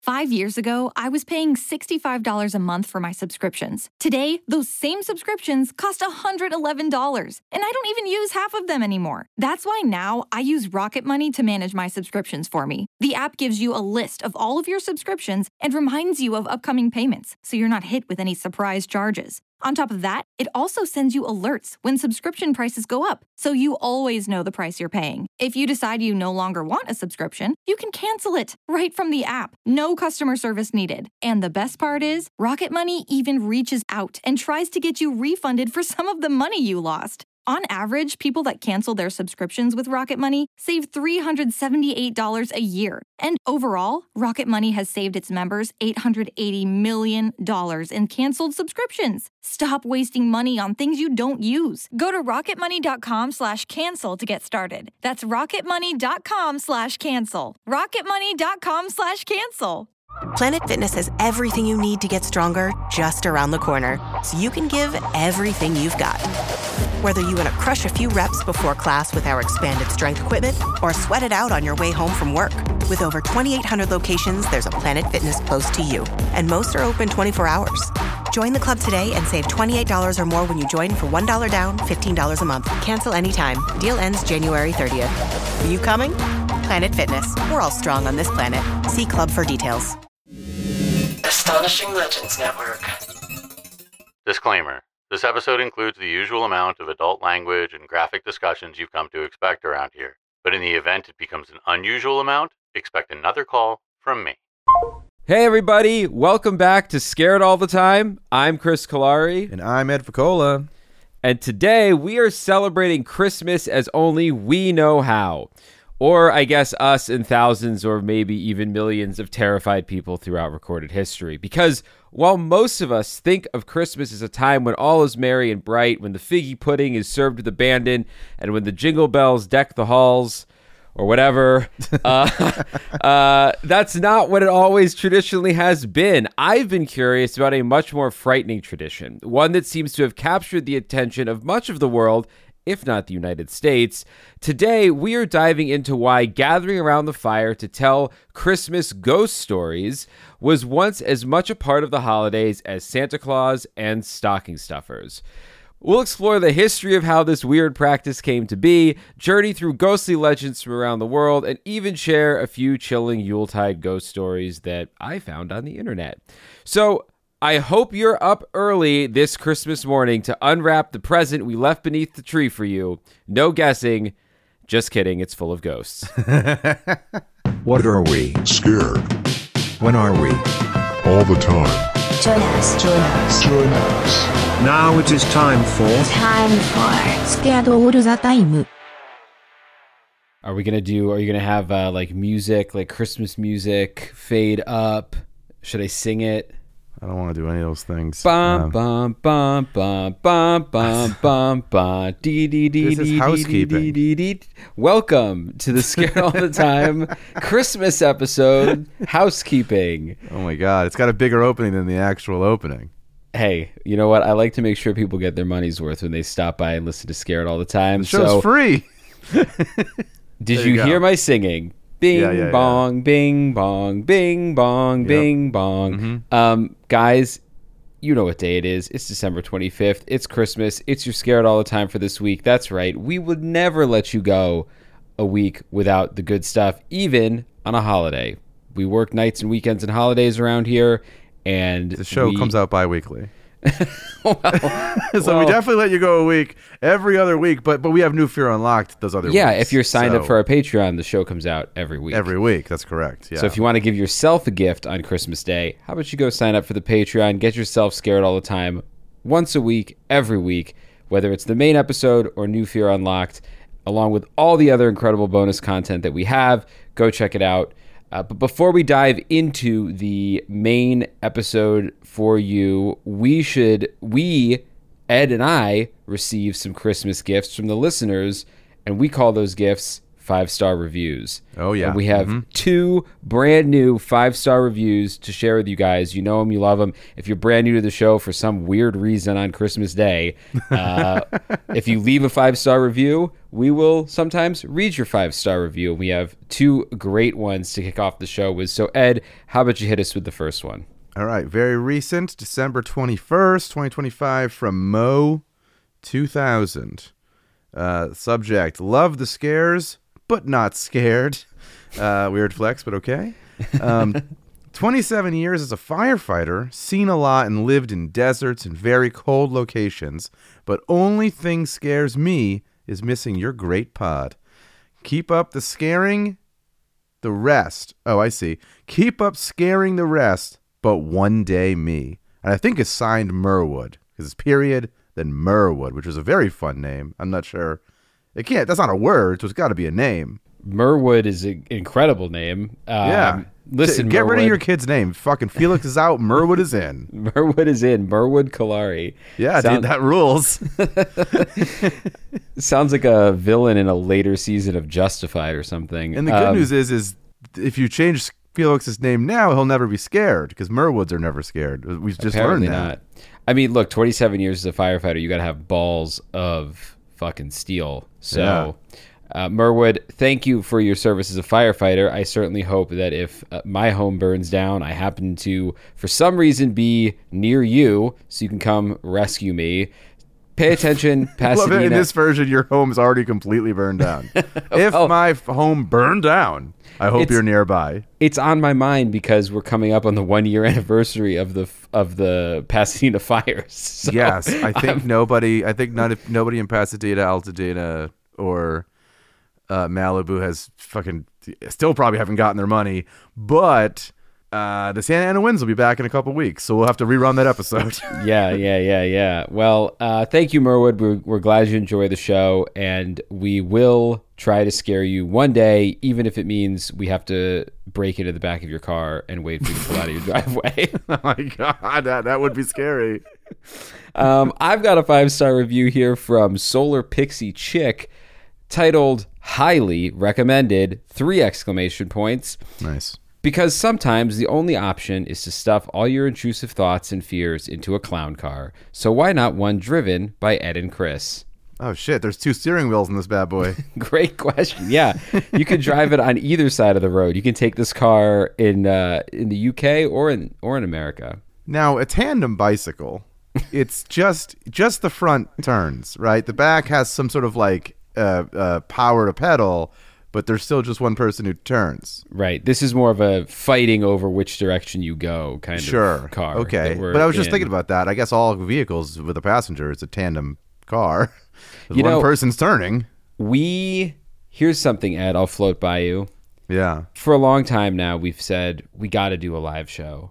5 years ago, I was paying $65 a month for my subscriptions. Today, those same subscriptions cost $111, and I don't even use half of them anymore. That's why now I use Rocket Money to manage my subscriptions for me. The app gives you a list of all of your subscriptions and reminds you of upcoming payments, so you're not hit with any surprise charges. On top of that, it also sends you alerts when subscription prices go up, so you always know the price you're paying. If you decide you no longer want a subscription, you can cancel it right from the app. No customer service needed. And the best part is, Rocket Money even reaches out and tries to get you refunded for some of the money you lost. On average, people that cancel their subscriptions with Rocket Money save $378 a year. And overall, Rocket Money has saved its members $880 million in canceled subscriptions. Stop wasting money on things you don't use. Go to rocketmoney.com/cancel to get started. That's rocketmoney.com/cancel. rocketmoney.com/cancel. Planet Fitness has everything you need to get stronger just around the corner, so you can give everything you've got. Whether you want to crush a few reps before class with our expanded strength equipment or sweat it out on your way home from work. With over 2,800 locations, there's a Planet Fitness close to you, and most are open 24 hours. Join the club today and save $28 or more when you join for $1 down, $15 a month. Cancel anytime. Deal ends January 30th. Are you coming? Planet Fitness. We're all strong on this planet. See club for details. Astonishing Legends Network. Disclaimer. This episode includes the usual amount of adult language and graphic discussions you've come to expect around here. But in the event it becomes an unusual amount, expect another call from me. Hey everybody, welcome back to Scared All the Time. I'm Chris Kalari. And I'm Ed Ficola. And today we are celebrating Christmas as only we know how. Or I guess us and thousands or maybe even millions of terrified people throughout recorded history. Because while most of us think of Christmas as a time when all is merry and bright, when the figgy pudding is served with abandon, and when the jingle bells deck the halls, or whatever, that's not what it always traditionally has been. I've been curious about a much more frightening tradition, one that seems to have captured the attention of much of the world, if not the United States. Today, we are diving into why gathering around the fire to tell Christmas ghost stories was once as much a part of the holidays as Santa Claus and stocking stuffers. We'll explore the history of how this weird practice came to be, journey through ghostly legends from around the world, and even share a few chilling Yuletide ghost stories that I found on the internet. So, I hope you're up early this Christmas morning to unwrap the present we left beneath the tree for you. No guessing. Just kidding, it's full of ghosts. What are we? Scared. When are we? All the time. Join us. Join us. Join us. Now it is time for Scared All the Time. Are you going to have like music, like Christmas music, fade up? Should I sing it? I don't want to do any of those things. Bum, bum, bum, bum, bum, bum, bum, bum, dee, dee, dee, this is housekeeping. Dee, dee, dee. Welcome to the Scared All the Time Christmas episode, housekeeping. Oh my God, it's got a bigger opening than the actual opening. Hey, you know what? I like to make sure people get their money's worth when they stop by and listen to Scared All the Time. The show's free. Did you hear my singing? Bing, bong, bing, bong, bing, bong, bing, bong. Mm-hmm. Guys, you know what day it is. It's December 25th. It's Christmas. It's your Scared All the Time for this week. That's right. We would never let you go a week without the good stuff, even on a holiday. We work nights and weekends and holidays around here, and the show comes out bi-weekly. So well, we definitely let you go a week every other week, but we have New Fear Unlocked those other weeks. Yeah, if you're signed up for our Patreon, the show comes out every week. Every week, that's correct. Yeah. So if you want to give yourself a gift on Christmas Day, how about you go sign up for the Patreon, get yourself Scared All the Time once a week, every week, whether it's the main episode or New Fear Unlocked, along with all the other incredible bonus content that we have. Go check it out. But before we dive into the main episode for you, Ed and I, receive some Christmas gifts from the listeners, and we call those gifts 5-star reviews. Oh, yeah. And we have 2 brand new 5-star reviews to share with you guys. You know them, you love them. If you're brand new to the show for some weird reason on Christmas Day, if you leave a 5-star review, we will sometimes read your 5-star review. We have 2 great ones to kick off the show with. So, Ed, how about you hit us with the first one? All right, very recent, December 21st, 2025, from Mo 2000. Subject, love the scares, but not scared. Weird flex, but okay. 27 years as a firefighter, seen a lot and lived in deserts and very cold locations, but only thing scares me is missing your great pod. Keep up the scaring the rest. Oh, I see. Keep up scaring the rest, but one day me. And I think it's signed Merwood, because it's period, then Merwood, which is a very fun name. I'm not sure. That's not a word, so it's got to be a name. Merwood is an incredible name. Yeah. Listen, get rid of Merwood. your kid's name. Fucking Felix is out. Merwood is in. Merwood is in. Merwood Kalari. Yeah, dude, that rules. Sounds like a villain in a later season of Justified or something. And the good news is if you change Felix's name now, he'll never be scared, because Merwoods are never scared. We've just apparently learned that. Not. I mean, look, 27 years as a firefighter, you got to have balls of fucking steel. So, Merwood, thank you for your service as a firefighter. I certainly hope that if my home burns down, I happen to, for some reason, be near you so you can come rescue me. Pay attention, Pasadena. In this version, your home is already completely burned down. If my home burned down, I hope you're nearby. It's on my mind because we're coming up on the 1-year anniversary of the Pasadena fires. So yes, I think nobody in Pasadena, Altadena, or Malibu has still probably haven't gotten their money, but the Santa Ana Winds will be back in a couple weeks, so we'll have to rerun that episode. Yeah. Well, thank you, Merwood. We're glad you enjoy the show, and we will try to scare you one day, even if it means we have to break into the back of your car and wait for you to pull out of your driveway. Oh my God, that would be scary. I've got a 5-star review here from Solar Pixie Chick titled Highly Recommended, 3 exclamation points. Nice. Because sometimes the only option is to stuff all your intrusive thoughts and fears into a clown car. So why not one driven by Ed and Chris? Oh shit, there's 2 steering wheels in this bad boy. Great question. Yeah, you could drive it on either side of the road. You can take this car in the UK or in America. Now, a tandem bicycle, it's just the front turns, right? The back has some sort of power to pedal, but there's still just one person who turns. Right. This is more of a fighting over which direction you go kind of car. Okay. But I was just thinking about that. I guess all vehicles with a passenger, it's a tandem car. One person's turning. Here's something, Ed, I'll float by you. Yeah. For a long time now, we've said we got to do a live show.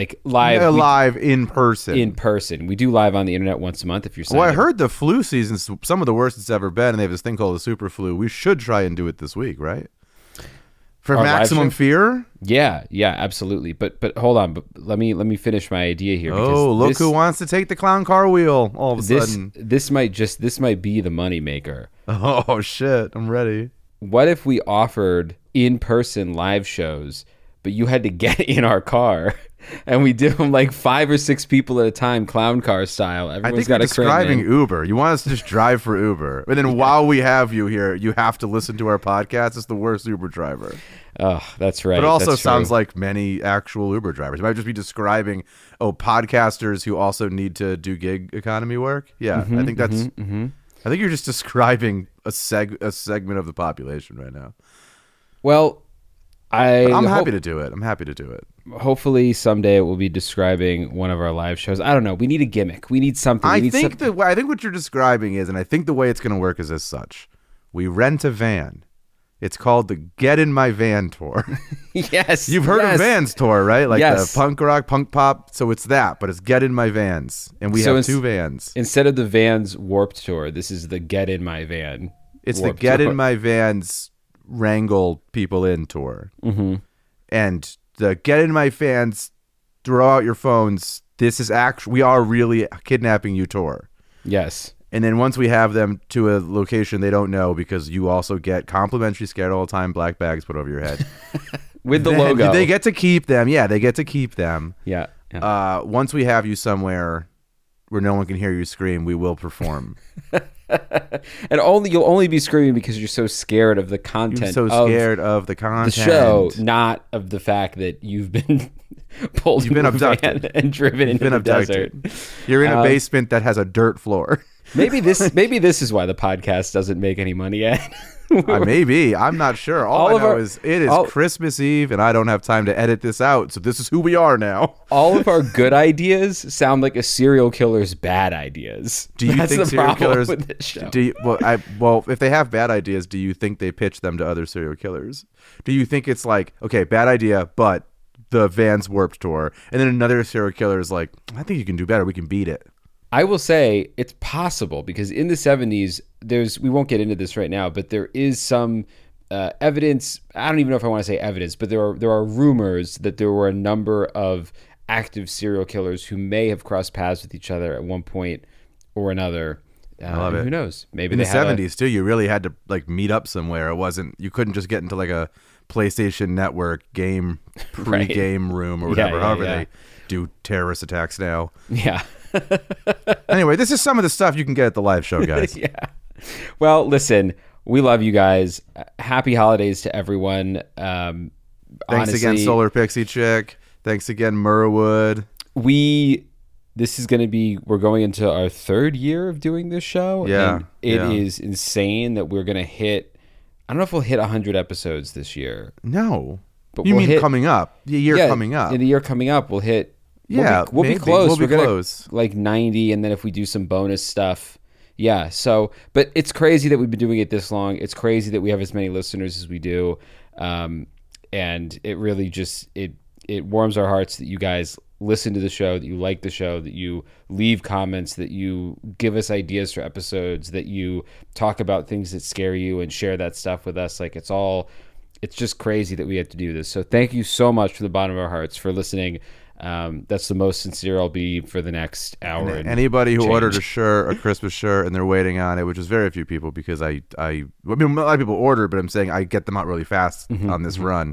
Live in person. In person. We do live on the internet once a month if you're signed. Well, I heard the flu season's some of the worst it's ever been, and they have this thing called the super flu. We should try and do it this week, right? For our maximum fear? Yeah, absolutely. But hold on, but let me finish my idea here. Oh, look who wants to take the clown car wheel all of a sudden. This might be the moneymaker. Oh shit, I'm ready. What if we offered in-person live shows, but you had to get in our car? And we do them 5 or 6 people at a time, clown car style. I think you're describing Uber. You want us to just drive for Uber. And then while we have you here, you have to listen to our podcast. It's the worst Uber driver. Oh, that's right. But it also sounds like many actual Uber drivers. You might just be describing, podcasters who also need to do gig economy work. Yeah, I think that's... I think you're just describing a segment of the population right now. Well... I'm happy to do it. Hopefully someday we'll be describing one of our live shows. I don't know. We need a gimmick. We need something. I think what you're describing is, and I think the way it's going to work is as such. We rent a van. It's called the Get in My Van tour. Yes. You've heard of Vans tour, right? The punk rock, punk pop. So it's that, but it's Get in My Vans. And we have 2 vans. Instead of the Vans Warped Tour, this is the Get in My Van. It's the Get in My Vans wrangle people in tour. Mm-hmm. And the Get in My Fans, throw out your phones, this is we are really kidnapping you tour. Yes. And then once we have them to a location they don't know, because you also get complimentary Scared All the Time black bags put over your head. With the logo. They get to keep them. Yeah, they get to keep them. Yeah. Once we have you somewhere where no one can hear you scream, we will perform. And you'll only be screaming because you're so scared of the content. You're so scared of the content. The show, not of the fact that you've been pulled You've been into a abducted. van and driven into the desert. You're in a basement that has a dirt floor. Maybe this is why the podcast doesn't make any money yet. Maybe. I'm not sure. All I know is it is Christmas Eve and I don't have time to edit this out. So this is who we are now. All of our good ideas sound like a serial killer's bad ideas. Do you think serial killers with this show. Well, if they have bad ideas, do you think they pitch them to other serial killers? Do you think it's like, okay, bad idea, but the Vans Warped Tour, and then another serial killer is like, I think you can do better. We can beat it. I will say it's possible because in the 70s, we won't get into this right now, but there is some evidence. I don't even know if I want to say evidence, but there are rumors that there were a number of active serial killers who may have crossed paths with each other at one point or another. I love it. Who knows? Maybe in the 70s too. You really had to like meet up somewhere. You couldn't just get into like a PlayStation Network game pre-game room or whatever. However they do terrorist attacks now. Yeah. Anyway, this is some of the stuff you can get at the live show, guys. Yeah. Well, listen, we love you guys. Happy holidays to everyone. Thanks honestly, again, Solar Pixie Chick. Thanks again, Murwood. We're going into our third year of doing this show. Yeah. And it is insane that we're going to hit, I don't know if we'll hit 100 episodes this year. No. But you we'll mean coming up? The year coming up. In the year coming up, we'll hit. Yeah, we'll be close. We'll be close. Like 90, and then if we do some bonus stuff, yeah. So, but it's crazy that we've been doing it this long. It's crazy that we have as many listeners as we do, and it really just it warms our hearts that you guys listen to the show, that you like the show, that you leave comments, that you give us ideas for episodes, that you talk about things that scare you and share that stuff with us. Like it's just crazy that we have to do this. So thank you so much from the bottom of our hearts for listening. That's the most sincere I'll be for the next hour. And anybody who ordered a Christmas shirt, and they're waiting on it, which is very few people because I mean, a lot of people order, but I'm saying I get them out really fast on this run.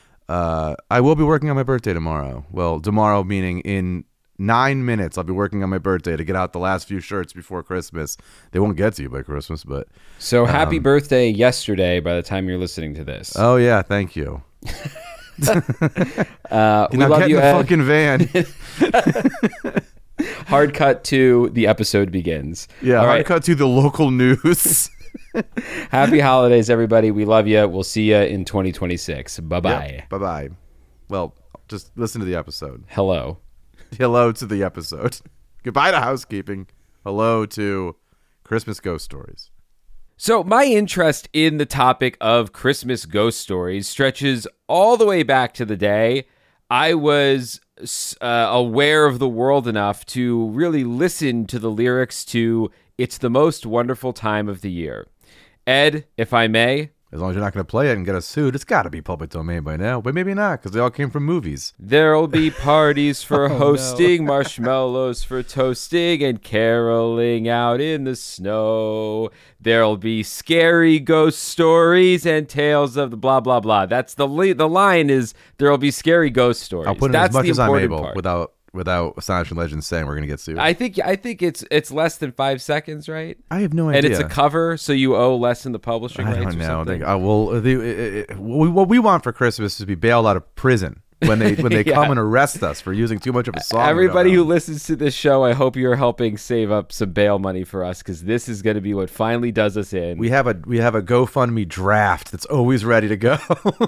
I will be working on my birthday tomorrow. Well, tomorrow meaning in 9 minutes, I'll be working on my birthday to get out the last few shirts before Christmas. They won't get to you by Christmas, but so happy birthday yesterday by the time you're listening to this. Oh yeah, thank you. We love get you, in the fucking van. Hard cut to the episode begins. Yeah, hard cut to the local news. Happy holidays, everybody. We love you. We'll see you in 2026. Bye-bye. Yep, bye-bye. Well, just listen to the episode. Hello to the episode. Goodbye to housekeeping. Hello to Christmas ghost stories. So my interest in the topic of Christmas ghost stories stretches all the way back to the day I was aware of the world enough to really listen to the lyrics to It's the Most Wonderful Time of the Year. Ed, if I may. As long as you're not going to play it and get us sued, it's got to be public domain by now. But maybe not, because they all came from movies. There'll be parties for hosting, marshmallows for toasting, and caroling out in the snow. There'll be scary ghost stories and tales of the blah, blah, blah. That's the line is, there'll be scary ghost stories. I'll put in That's as much the as I'm able part. without Astonishing Legends saying we're going to get sued. I think it's less than 5 seconds, right? I have no idea. And it's a cover, so you owe less in the publishing rights. I don't know. Something. What we want for Christmas is to be bailed out of prison when they Yeah. come and arrest us for using too much of a song. Everybody who listens to this show, I hope you're helping save up some bail money for us, because this is going to be what finally does us in. We have a GoFundMe draft that's always ready to go.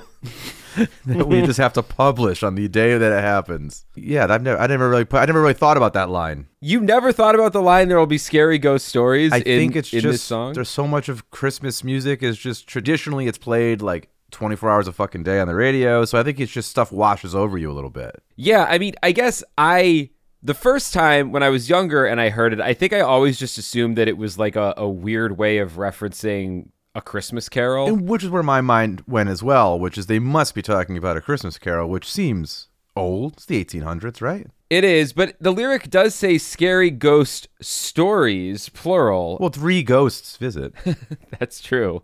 That we just have to publish on the day that it happens. Yeah, I never really thought about that line. You never thought about the line, there will be scary ghost stories I think it's in just this song? There's so much of Christmas music is just traditionally it's played like 24 hours a fucking day on the radio. So I think it's just stuff washes over you a little bit. Yeah, I mean, I guess the first time when I was younger and I heard it, I think I always just assumed that it was like a weird way of referencing A Christmas Carol. And which is where my mind went as well, which is they must be talking about A Christmas Carol, which seems old. It's the 1800s, right? It is, but the lyric does say scary ghost stories, plural. Well, 3 ghosts visit. That's true.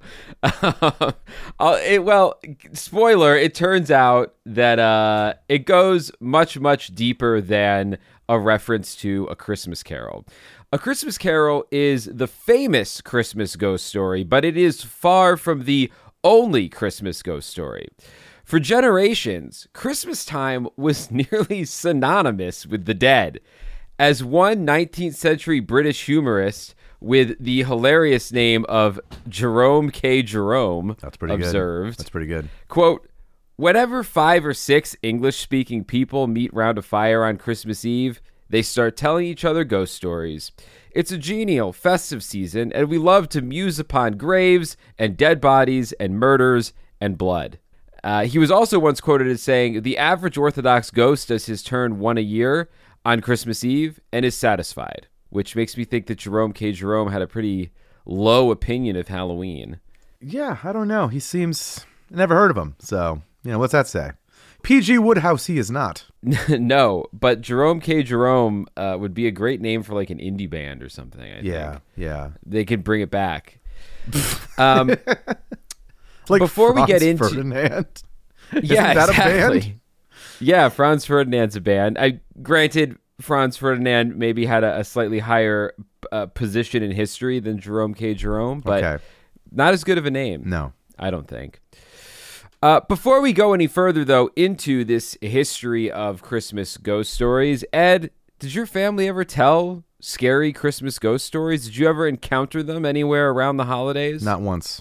Spoiler, it turns out that it goes much, much deeper than a reference to A Christmas Carol. A Christmas Carol is the famous Christmas ghost story, but it is far from the only Christmas ghost story. For generations, Christmas time was nearly synonymous with the dead. As one 19th century British humorist with the hilarious name of Jerome K. Jerome observed, That's pretty good. Quote, whenever 5 or 6 English-speaking people meet round a fire on Christmas Eve, they start telling each other ghost stories. It's a genial, festive season, and we love to muse upon graves and dead bodies and murders and blood. He was also once quoted as saying, the average Orthodox ghost does his turn 1 a year on Christmas Eve and is satisfied, which makes me think that Jerome K. Jerome had a pretty low opinion of Halloween. Yeah, I don't know. He seems... I never heard of him, so, what's that say? P.G. Woodhouse, he is not. No, but Jerome K. Jerome would be a great name for like an indie band or something, I think. Yeah. They could bring it back. Like before Franz we get into Ferdinand. Yeah, Isn't that exactly. a band? Yeah, Franz Ferdinand's a band. Granted, Franz Ferdinand maybe had a slightly higher position in history than Jerome K. Jerome, but not as good of a name. No, I don't think. Before we go any further, though, into this history of Christmas ghost stories, Ed, did your family ever tell scary Christmas ghost stories? Did you ever encounter them anywhere around the holidays? Not once.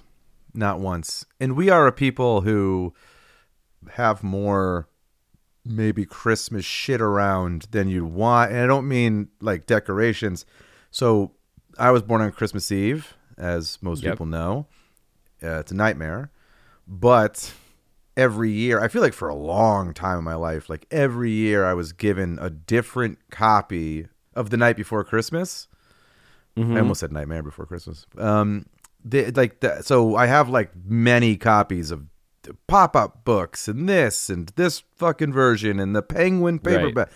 And we are a people who have more maybe Christmas shit around than you'd want. And I don't mean like decorations. So I was born on Christmas Eve, as most people know. It's a nightmare. But every year, I feel like for a long time in my life, like every year I was given a different copy of The Night Before Christmas. I almost said Nightmare Before Christmas. So I have like many copies of pop-up books and this fucking version and the Penguin paperback.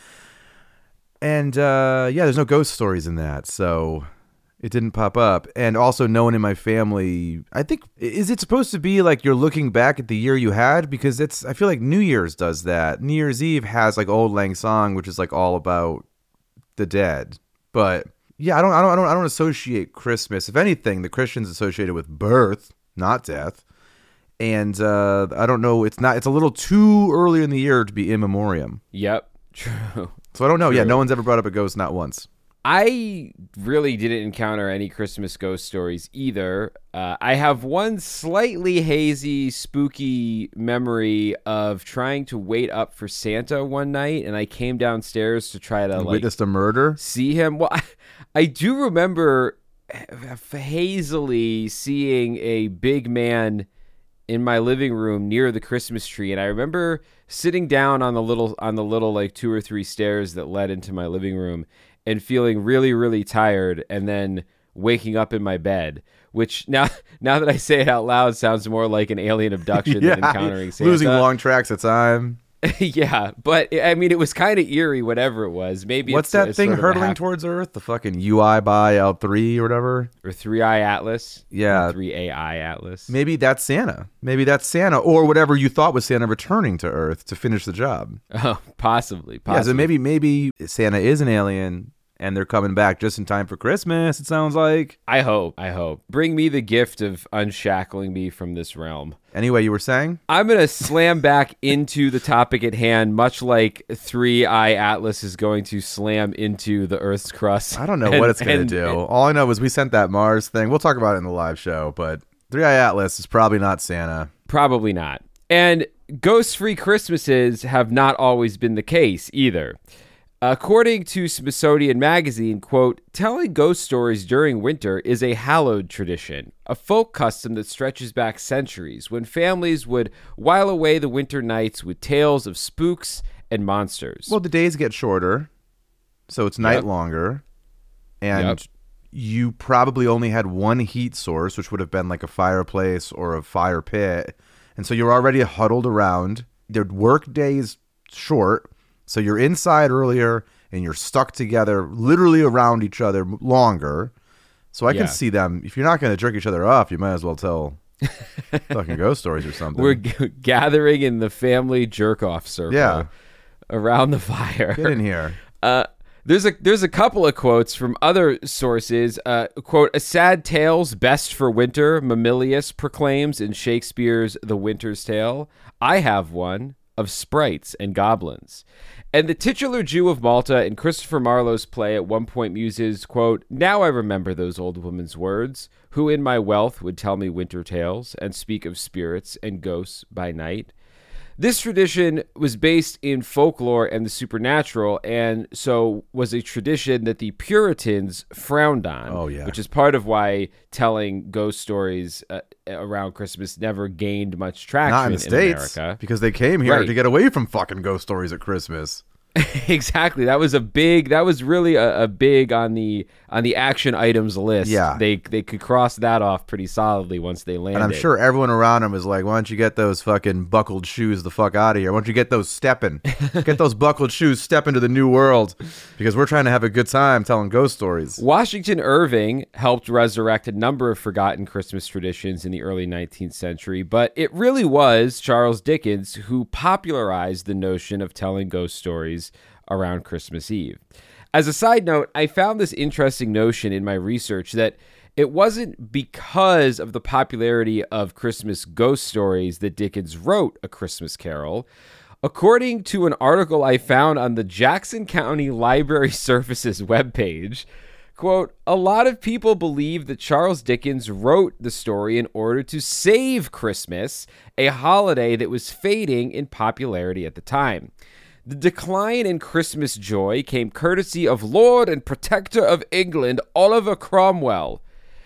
And there's no ghost stories in that, so it didn't pop up. And also no one in my family, I think, is it supposed to be like you're looking back at the year you had? Because I feel like New Year's does that. New Year's Eve has like Auld Lang Syne, which is like all about the dead. But yeah, I don't associate Christmas. If anything, the Christians associate it with birth, not death. And I don't know. It's a little too early in the year to be in memoriam. Yep, true. So I don't know. True. Yeah, no one's ever brought up a ghost, not once. I really didn't encounter any Christmas ghost stories either. I have one slightly hazy, spooky memory of trying to wait up for Santa one night, and I came downstairs to try to witnessed a murder. See him. Well, I do remember hazily seeing a big man in my living room near the Christmas tree, and I remember sitting down on the little like 2 or 3 stairs that led into my living room and feeling really, really tired, and then waking up in my bed, which now that I say it out loud sounds more like an alien abduction than encountering Santa. Losing long tracks of time. Yeah, but I mean, it was kind of eerie, whatever it was. Maybe what's that thing sort of hurtling towards Earth? The fucking UI by L3 or whatever? Or 3i Atlas? Yeah. 3AI Atlas. Maybe that's Santa. Or whatever you thought was Santa returning to Earth to finish the job. Oh, possibly. Yeah, so maybe Santa is an alien and they're coming back just in time for Christmas, it sounds like. I hope. Bring me the gift of unshackling me from this realm. Anyway, you were saying? I'm going to slam back into the topic at hand, much like 3i Atlas is going to slam into the Earth's crust. I don't know what it's going to do. All I know is we sent that Mars thing. We'll talk about it in the live show, but 3i Atlas is probably not Santa. Probably not. And ghost-free Christmases have not always been the case either. According to Smithsonian Magazine, quote, telling ghost stories during winter is a hallowed tradition, a folk custom that stretches back centuries when families would while away the winter nights with tales of spooks and monsters. Well, the days get shorter, so it's night longer, and you probably only had one heat source, which would have been like a fireplace or a fire pit, and so you're already huddled around. Their work day is short. So you're inside earlier and you're stuck together, literally around each other longer. So I can see them. If you're not going to jerk each other off, you might as well tell fucking ghost stories or something. We're gathering in the family jerk-off circle around the fire. Get in here. There's a couple of quotes from other sources. Quote, "A sad tale's best for winter," Mamilius proclaims in Shakespeare's The Winter's Tale. I have one of sprites and goblins. And the titular Jew of Malta in Christopher Marlowe's play at one point muses, quote, "Now I remember those old women's words, who in my wealth would tell me winter tales and speak of spirits and ghosts by night." This tradition was based in folklore and the supernatural, and so was a tradition that the Puritans frowned on, which is part of why telling ghost stories around Christmas never gained much traction Not in the States, America. because they came here to get away from fucking ghost stories at Christmas. Exactly. That was really a big on the action items list. Yeah. They could cross that off pretty solidly once they landed. And I'm sure everyone around him was like, why don't you get those fucking buckled shoes the fuck out of here? Why don't you get those stepping? Get those buckled shoes, step into the new world, because we're trying to have a good time telling ghost stories. Washington Irving helped resurrect a number of forgotten Christmas traditions in the early 19th century, but it really was Charles Dickens who popularized the notion of telling ghost stories around Christmas Eve. As a side note, I found this interesting notion in my research that it wasn't because of the popularity of Christmas ghost stories that Dickens wrote A Christmas Carol. According to an article I found on the Jackson County Library Services webpage, quote, "A lot of people believe that Charles Dickens wrote the story in order to save Christmas, a holiday that was fading in popularity at the time. The decline in Christmas joy came courtesy of Lord and Protector of England, Oliver Cromwell.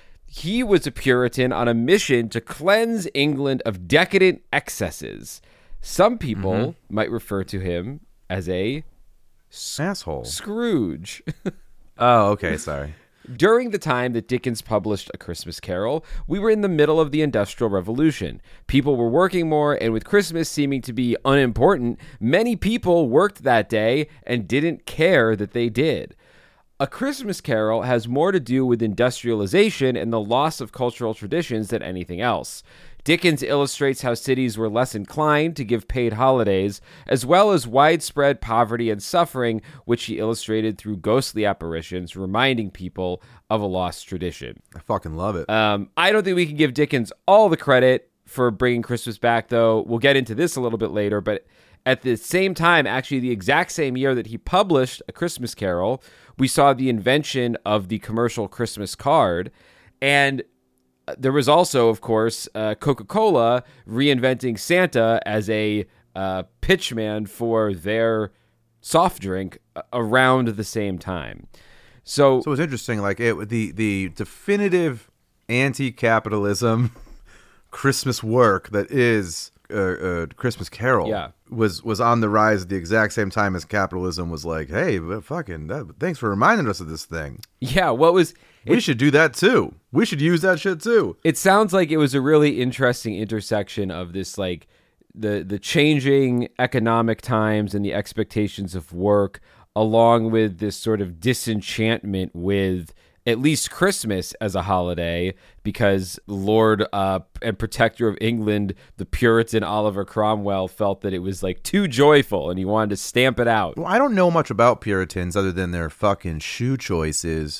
He was a Puritan on a mission to cleanse England of decadent excesses. Some people might refer to him as a asshole. Scrooge." Oh, okay, sorry. During the time that Dickens published A Christmas Carol, we were in the middle of the Industrial Revolution. People were working more, and with Christmas seeming to be unimportant, many people worked that day and didn't care that they did. A Christmas Carol has more to do with industrialization and the loss of cultural traditions than anything else. Dickens illustrates how cities were less inclined to give paid holidays, as well as widespread poverty and suffering, which he illustrated through ghostly apparitions, reminding people of a lost tradition. I fucking love it. I don't think we can give Dickens all the credit for bringing Christmas back, though. We'll get into this a little bit later, but at the same time, actually the exact same year that he published A Christmas Carol, we saw the invention of the commercial Christmas card, and there was also, of course, Coca-Cola reinventing Santa as a pitchman for their soft drink around the same time. So it's interesting, like the definitive anti-capitalism Christmas work that is Christmas Carol was on the rise at the exact same time as capitalism was like, hey, thanks for reminding us of this thing. Yeah, we should do that too. We should use that shit too. It sounds like it was a really interesting intersection of this, like the changing economic times and the expectations of work, along with this sort of disenchantment with at least Christmas as a holiday, because Lord and Protector of England, the Puritan Oliver Cromwell, felt that it was like too joyful and he wanted to stamp it out. Well, I don't know much about Puritans other than their fucking shoe choices.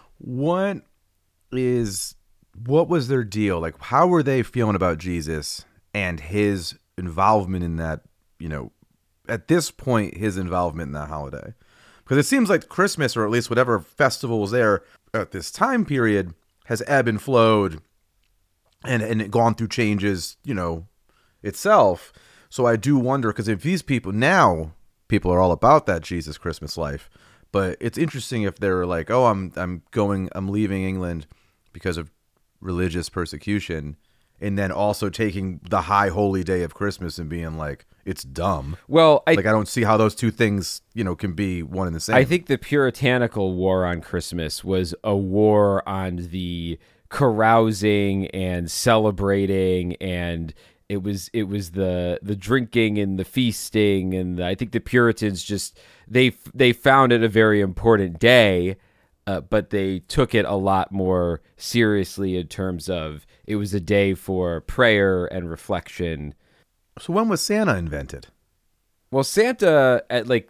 What was their deal? Like, how were they feeling about Jesus and his involvement in that, at this point, his involvement in that holiday? Because it seems like Christmas, or at least whatever festival was there at this time period, has ebbed and flowed and gone through changes, itself. So I do wonder, because if these people are all about that Jesus Christmas life. But it's interesting if they're like, oh, I'm leaving England because of religious persecution, and then also taking the high holy day of Christmas and being like, it's dumb. Well, I don't see how those two things, can be one and the same. I think the puritanical war on Christmas was a war on the carousing and celebrating and It was the drinking and the feasting, and I think the Puritans just they found it a very important day, but they took it a lot more seriously in terms of it was a day for prayer and reflection. So when was Santa invented? Well, Santa at like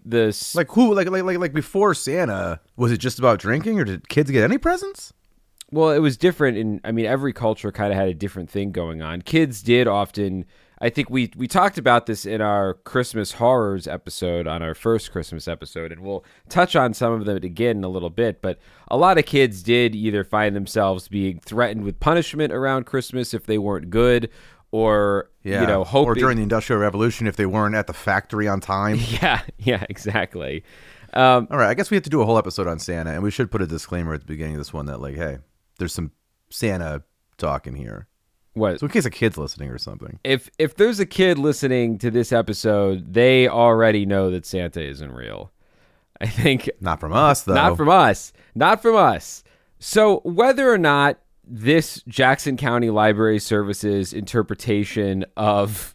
before Santa, was it just about drinking, or did kids get any presents? Well, it was different. Every culture kind of had a different thing going on. Kids did often, I think we talked about this in our Christmas horrors episode, on our first Christmas episode, and we'll touch on some of them again in a little bit, but a lot of kids did either find themselves being threatened with punishment around Christmas if they weren't good, or, hoping. Or during the Industrial Revolution if they weren't at the factory on time. Yeah, exactly. All right, I guess we have to do a whole episode on Santa, and we should put a disclaimer at the beginning of this one that, like, hey, there's some Santa talk in here. What? So in case a kid's listening or something. If there's a kid listening to this episode, they already know that Santa isn't real. I think. Not from us, though. Not from us. So whether or not this Jackson County Library Services interpretation of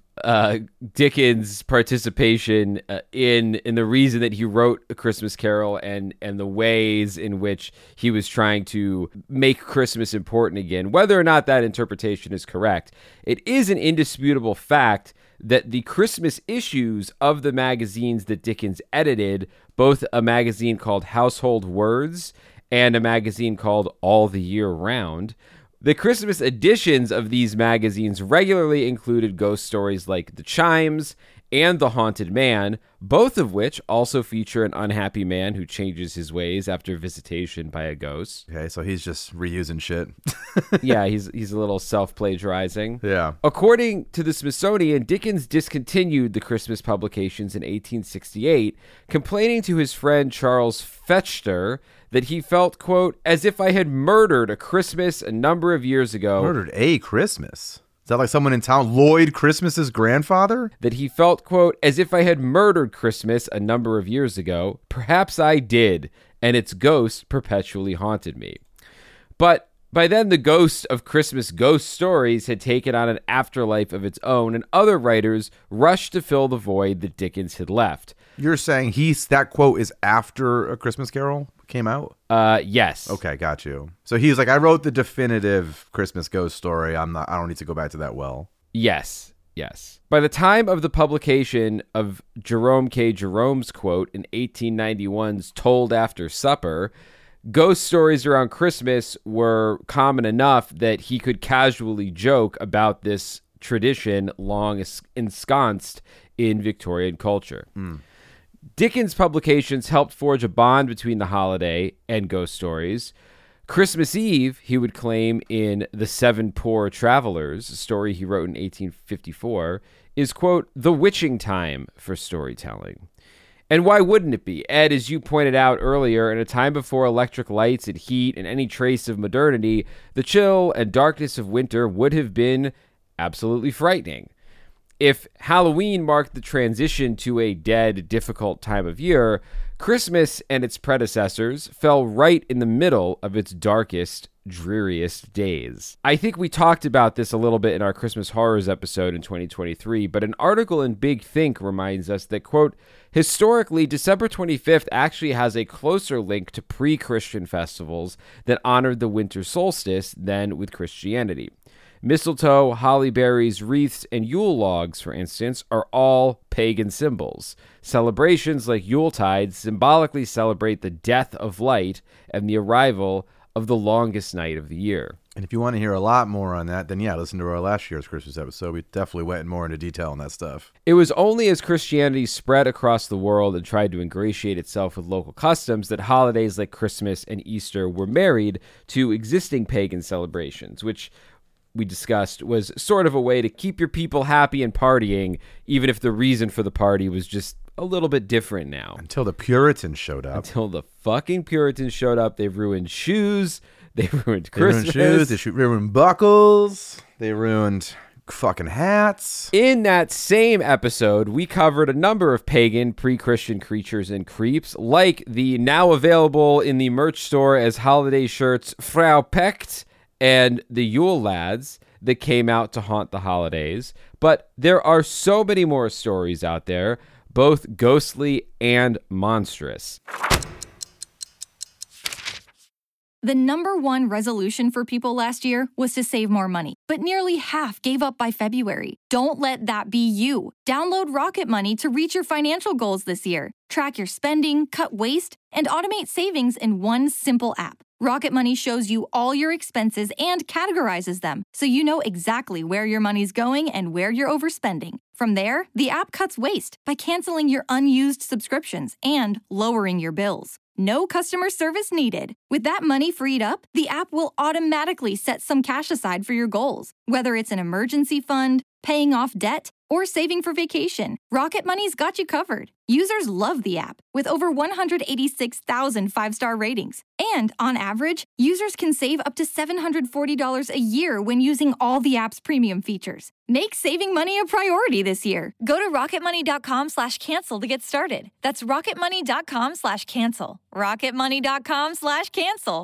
Dickens' participation in the reason that he wrote A Christmas Carol and the ways in which he was trying to make Christmas important again, whether or not that interpretation is correct, it is an indisputable fact that the Christmas issues of the magazines that Dickens edited, both a magazine called Household Words and a magazine called All the Year Round, the Christmas editions of these magazines regularly included ghost stories like The Chimes and The Haunted Man, both of which also feature an unhappy man who changes his ways after visitation by a ghost. Okay, so he's just reusing shit. Yeah, he's a little self-plagiarizing. Yeah. According to the Smithsonian, Dickens discontinued the Christmas publications in 1868, complaining to his friend Charles Fetchter that he felt, quote, as if I had murdered a Christmas a number of years ago. Murdered a Christmas? Is that like someone in town, Lloyd Christmas's grandfather? That he felt, quote, as if I had murdered Christmas a number of years ago. Perhaps I did, and its ghost perpetually haunted me. But by then, the ghost of Christmas ghost stories had taken on an afterlife of its own, and other writers rushed to fill the void that Dickens had left. You're saying that quote is after A Christmas Carol came out? Yes. Okay, got you. So he's like, I wrote the definitive Christmas ghost story. I don't need to go back to that well. Yes. By the time of the publication of Jerome K. Jerome's quote in 1891's Told After Supper, ghost stories around Christmas were common enough that he could casually joke about this tradition long ensconced in Victorian culture. Dickens' publications helped forge a bond between the holiday and ghost stories. Christmas Eve, he would claim in The Seven Poor Travelers, a story he wrote in 1854, is, quote, the witching time for storytelling. And why wouldn't it be? Ed, as you pointed out earlier, in a time before electric lights and heat and any trace of modernity, the chill and darkness of winter would have been absolutely frightening. If Halloween marked the transition to a dead, difficult time of year, Christmas and its predecessors fell right in the middle of its darkest, dreariest days. I think we talked about this a little bit in our Christmas Horrors episode in 2023, but an article in Big Think reminds us that, quote, historically, December 25th actually has a closer link to pre-Christian festivals that honored the winter solstice than with Christianity. Mistletoe, holly berries, wreaths, and Yule logs, for instance, are all pagan symbols. Celebrations like Yuletide symbolically celebrate the death of light and the arrival of the longest night of the year. And if you want to hear a lot more on that, then yeah, listen to our last year's Christmas episode. We definitely went more into detail on that stuff. It was only as Christianity spread across the world and tried to ingratiate itself with local customs that holidays like Christmas and Easter were married to existing pagan celebrations, which we discussed was sort of a way to keep your people happy and partying, even if the reason for the party was just a little bit different now. Until the Puritans showed up. Until the fucking Puritans showed up. They've ruined shoes. They ruined Christmas. They ruined shoes. They ruined buckles. They ruined fucking hats. In that same episode, we covered a number of pagan pre-Christian creatures and creeps, like the now available in the merch store as holiday shirts Frau Pecht and the Yule Lads, that came out to haunt the holidays. But there are so many more stories out there, both ghostly and monstrous. The number one resolution for people last year was to save more money, but nearly half gave up by February. Don't let that be you. Download Rocket Money to reach your financial goals this year. Track your spending, cut waste, and automate savings in one simple app. Rocket Money shows you all your expenses and categorizes them, so you know exactly where your money's going and where you're overspending. From there, the app cuts waste by canceling your unused subscriptions and lowering your bills. No customer service needed. With that money freed up, the app will automatically set some cash aside for your goals. Whether it's an emergency fund, paying off debt, or saving for vacation, Rocket Money's got you covered. Users love the app, with over 186,000 five-star ratings. And on average, users can save up to $740 a year when using all the app's premium features. Make saving money a priority this year. Go to rocketmoney.com/cancel to get started. That's rocketmoney.com/cancel. rocketmoney.com/cancel.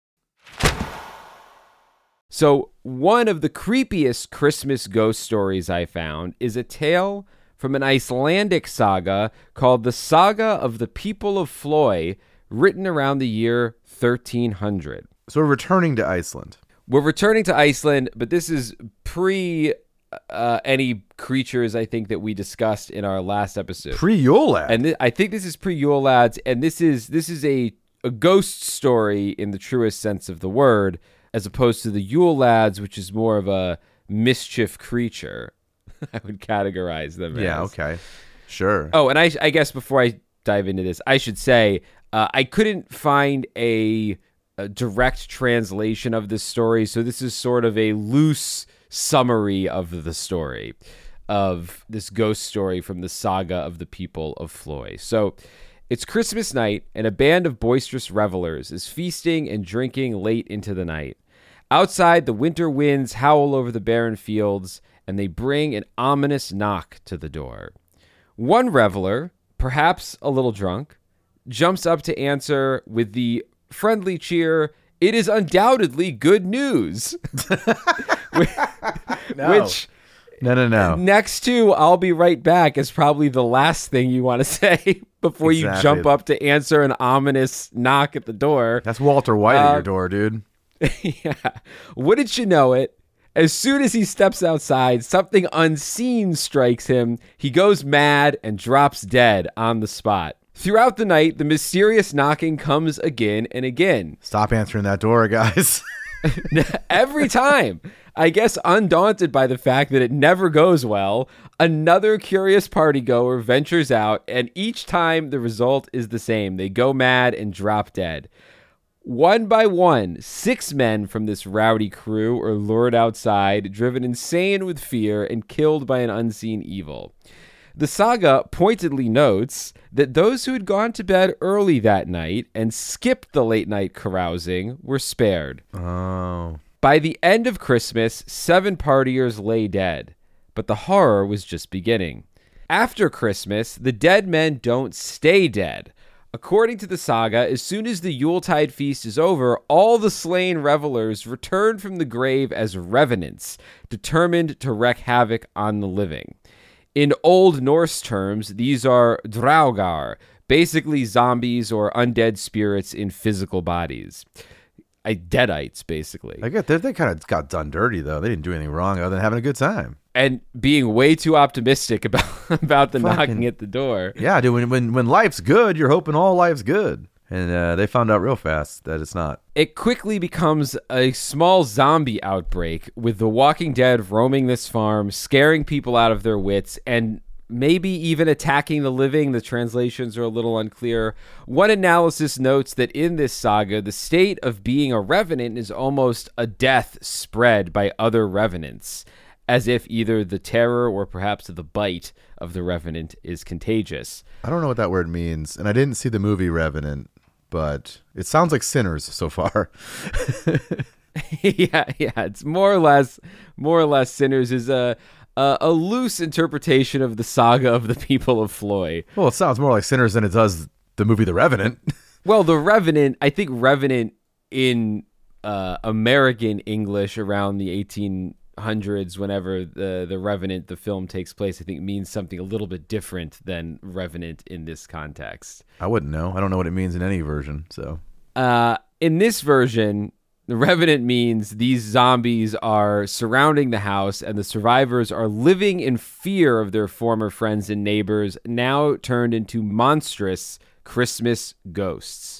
So, one of the creepiest Christmas ghost stories I found is a tale from an Icelandic saga called the Saga of the People of Fløy, written around the year 1300. So we're returning to Iceland. We're returning to Iceland, but this is pre any creatures I think that we discussed in our last episode. Pre-Yule Lad. And I think this is pre-Yule Lads, and this is a ghost story in the truest sense of the word, as opposed to the Yule Lads, which is more of a mischief creature. I would categorize them as. Yeah, okay. Sure. Oh, and I guess before I dive into this, I should say I couldn't find a direct translation of this story, so this is sort of a loose summary of the story, of this ghost story from the Saga of the People of Fløy. So, it's Christmas night, and a band of boisterous revelers is feasting and drinking late into the night. Outside, the winter winds howl over the barren fields, and they bring an ominous knock to the door. One reveler, perhaps a little drunk, jumps up to answer with the friendly cheer, "It is undoubtedly good news." No. Which, no. next to "I'll be right back" is probably the last thing you want to say before you jump up to answer an ominous knock at the door. That's Walter White at your door, dude. Yeah. Wouldn't you know it? As soon as he steps outside, something unseen strikes him. He goes mad and drops dead on the spot. Throughout the night, the mysterious knocking comes again and again. Stop answering that door, guys. Every time. I guess undaunted by the fact that it never goes well, another curious partygoer ventures out, and each time the result is the same. They go mad and drop dead. One by one, 6 men from this rowdy crew are lured outside, driven insane with fear, and killed by an unseen evil. The saga pointedly notes that those who had gone to bed early that night and skipped the late-night carousing were spared. Oh. By the end of Christmas, 7 partiers lay dead, but the horror was just beginning. After Christmas, the dead men don't stay dead. According to the saga, as soon as the Yuletide feast is over, all the slain revelers return from the grave as revenants, determined to wreak havoc on the living. In Old Norse terms, these are draugar, basically zombies or undead spirits in physical bodies. Deadites, basically. I get they kind of got done dirty, though. They didn't do anything wrong other than having a good time. And being way too optimistic about the knocking at the door. Yeah, dude, when life's good, you're hoping all life's good. And they found out real fast that it's not. It quickly becomes a small zombie outbreak, with the Walking Dead roaming this farm, scaring people out of their wits, and maybe even attacking the living. The translations are a little unclear. One analysis notes that in this saga, the state of being a revenant is almost a death spread by other revenants, as if either the terror or perhaps the bite of the revenant is contagious. I don't know what that word means, and I didn't see the movie Revenant, but it sounds like Sinners so far. yeah, it's more or less Sinners is a loose interpretation of the Saga of the People of Fløy. Well, it sounds more like Sinners than it does the movie The Revenant. Well, The Revenant, I think Revenant in American English around the 1800s, whenever the Revenant, the film, takes place, I think means something a little bit different than Revenant in this context. I wouldn't know. I don't know what it means in any version. So, in this version, the Revenant means these zombies are surrounding the house, and the survivors are living in fear of their former friends and neighbors, now turned into monstrous Christmas ghosts.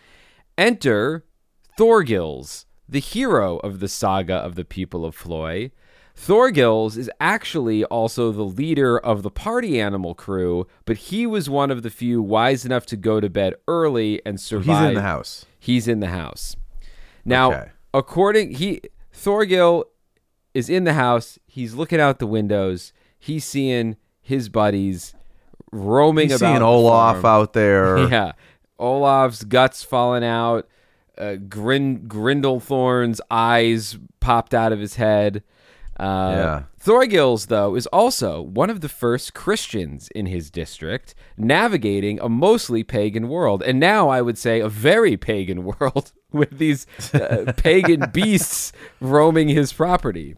Enter Thorgils, the hero of the saga of the people of Floy. Thorgils is actually also the leader of the party animal crew, but he was one of the few wise enough to go to bed early and survive. he's in the house. He's in the house. Now, Okay. Thorgil is in the house. He's looking out the windows. He's seeing his buddies roaming He's about. seeing the Olaf farm. out there. Yeah. Olaf's guts falling out. Grindelthorn's eyes popped out of his head. Thorgils, though, is also one of the first Christians in his district, navigating a mostly pagan world. And now I would say a very pagan world with these pagan beasts roaming his property.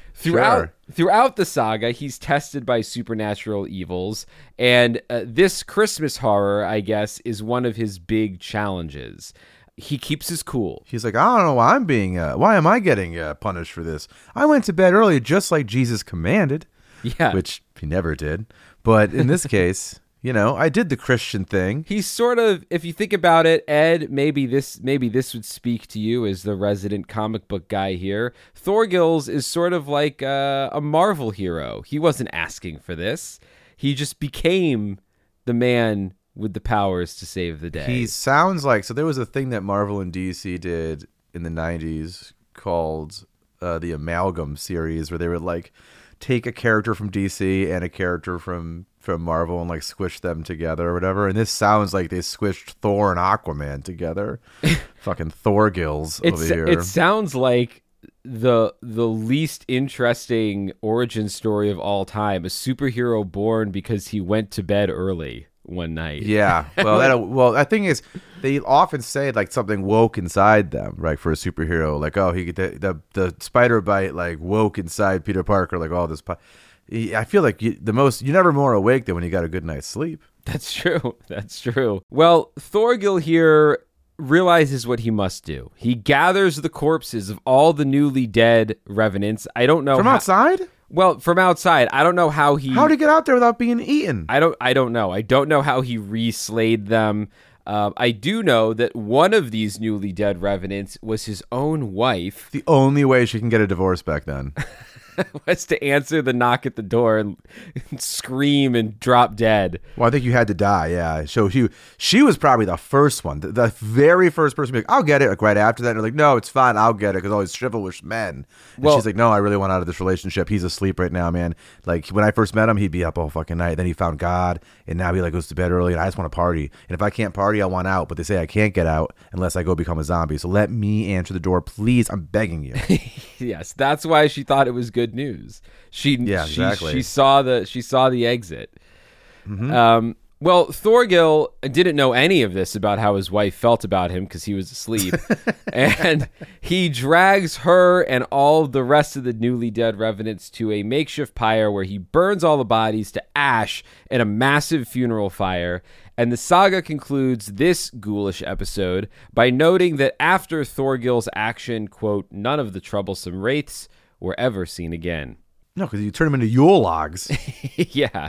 Throughout the saga, he's tested by supernatural evils, and this Christmas horror, I guess, is one of his big challenges. He keeps his cool. He's like, I don't know why why am I getting punished for this? I went to bed early just like Jesus commanded. Yeah. Which he never did. But in this case, I did the Christian thing. He's sort of, if you think about it, Ed, maybe this would speak to you as the resident comic book guy here. Thorgils is sort of like a Marvel hero. He wasn't asking for this. He just became the man with the powers to save the day. He sounds like, so there was a thing that Marvel and DC did in the 90s called the Amalgam series, where they would like take a character from DC and a character from Marvel and like squish them together or whatever. And this sounds like they squished Thor and Aquaman together. Fucking Thorgils over here. It sounds like the least interesting origin story of all time. A superhero born because he went to bed early one night. Yeah. Well, I think is they often say like something woke inside them, right? For a superhero, like, oh, the spider bite like woke inside Peter Parker, like all this. I feel like you're never more awake than when you got a good night's sleep. That's true. That's true. Well, Thorgil here realizes what he must do. He gathers the corpses of all the newly dead revenants. I don't know from outside. Well, from outside. I don't know how he... How'd he get out there without being eaten? I don't know. I don't know how he re-slayed them. I do know that one of these newly dead revenants was his own wife. The only way she can get a divorce back then. Was to answer the knock at the door and scream and drop dead. Well, I think you had to die, yeah. So she was probably the first one, the very first person to be like, I'll get it, like right after that. And they're like, no, it's fine, I'll get it, because all these chivalrous men. And she's like, no, I really want out of this relationship. He's asleep right now, man. Like, when I first met him, he'd be up all fucking night. Then he found God, and now he like goes to bed early, and I just want to party. And if I can't party, I want out. But they say I can't get out unless I go become a zombie. So let me answer the door, please. I'm begging you. Yes, that's why she thought it was good news. She saw the exit. Mm-hmm. Well, Thorgil didn't know any of this about how his wife felt about him because he was asleep, and he drags her and all the rest of the newly dead revenants to a makeshift pyre where he burns all the bodies to ash in a massive funeral fire. And the saga concludes this ghoulish episode by noting that after Thorgil's action, quote, none of the troublesome wraiths were ever seen again. No, because you turn them into Yule logs. Yeah.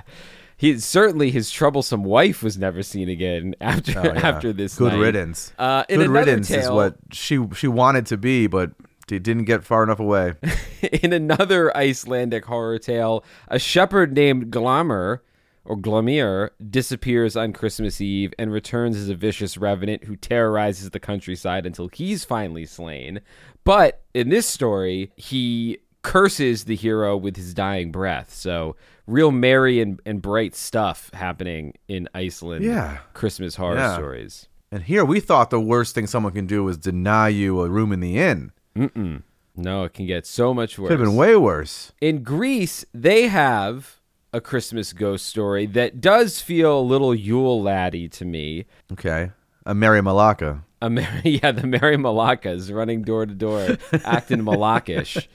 His troublesome wife was never seen again after this Good night. riddance. Good riddance tale, is what she wanted to be, but they didn't get far enough away. In another Icelandic horror tale, a shepherd named Glamir disappears on Christmas Eve and returns as a vicious revenant who terrorizes the countryside until he's finally slain. But in this story, he curses the hero with his dying breath. So real merry and bright stuff happening in Iceland. Yeah. Christmas horror stories. And here we thought the worst thing someone can do was deny you a room in the inn. Mm-mm. No, it can get so much worse. Could have been way worse. In Greece, they have a Christmas ghost story that does feel a little Yule laddie to me. Okay. A Merry Malacca. The Merry Malakas running door to door, acting Malakish.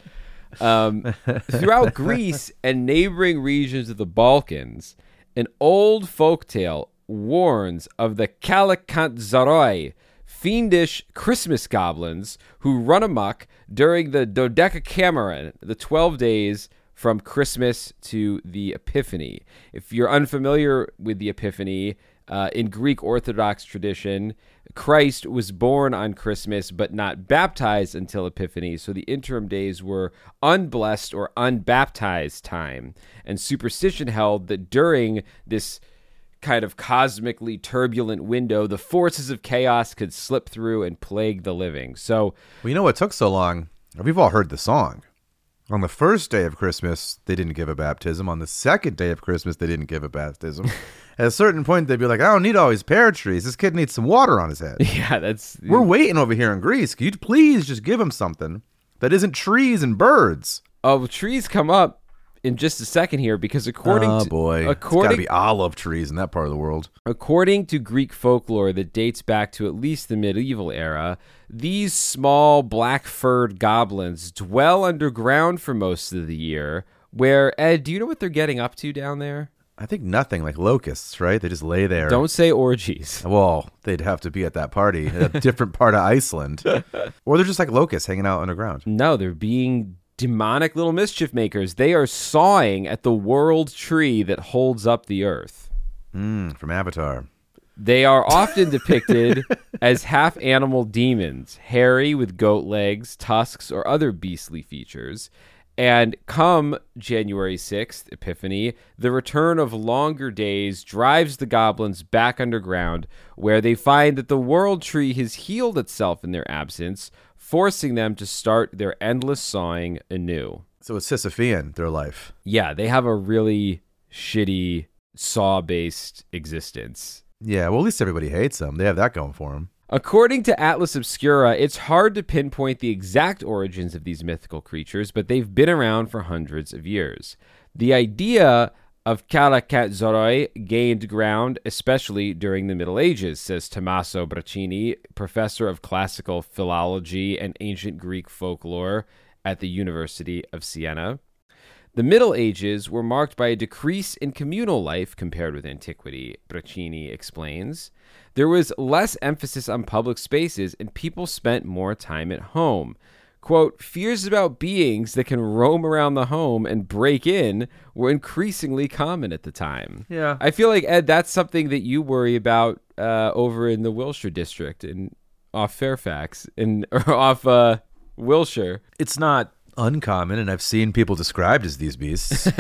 Throughout Greece and neighboring regions of the Balkans, an old folktale warns of the Kalakantzarai, fiendish Christmas goblins who run amok during the Dodecameron, the 12 days from Christmas to the Epiphany. If you're unfamiliar with the Epiphany, in Greek Orthodox tradition, Christ was born on Christmas but not baptized until Epiphany, so the interim days were unblessed or unbaptized time. And superstition held that during this kind of cosmically turbulent window, the forces of chaos could slip through and plague the living. So, well, you know what took so long? We've all heard the song. On the first day of Christmas, they didn't give a baptism. On the second day of Christmas, they didn't give a baptism. At a certain point, they'd be like, I don't need all these pear trees. This kid needs some water on his head. Yeah, We're waiting over here in Greece. Can you please just give him something that isn't trees and birds? Oh, trees come up in just a second here because according it's gotta be olive trees in that part of the world. According to Greek folklore that dates back to at least the medieval era, these small black-furred goblins dwell underground for most of the year. Where, Ed, do you know what they're getting up to down there? I think nothing, like locusts, right? They just lay there. Don't say orgies. Well, they'd have to be at that party, a different part of Iceland. Or they're just like locusts hanging out underground. No, they're being demonic little mischief makers. They are sawing at the world tree that holds up the earth. From Avatar. They are often depicted as half-animal demons, hairy with goat legs, tusks, or other beastly features. And come January 6th, Epiphany, the return of longer days drives the goblins back underground, where they find that the world tree has healed itself in their absence, forcing them to start their endless sawing anew. So it's Sisyphean, their life. Yeah, they have a really shitty saw-based existence. Yeah, well, at least everybody hates them. They have that going for them. According to Atlas Obscura, it's hard to pinpoint the exact origins of these mythical creatures, but they've been around for hundreds of years. The idea of Kalakantzarai gained ground, especially during the Middle Ages, says Tommaso Braccini, professor of classical philology and ancient Greek folklore at the University of Siena. The Middle Ages were marked by a decrease in communal life compared with antiquity, Braccini explains. There was less emphasis on public spaces, and people spent more time at home. Quote, fears about beings that can roam around the home and break in were increasingly common at the time. Yeah. I feel like, Ed, that's something that you worry about over in the Wilshire district and off Fairfax and or off Wilshire. It's not uncommon, and I've seen people described as these beasts.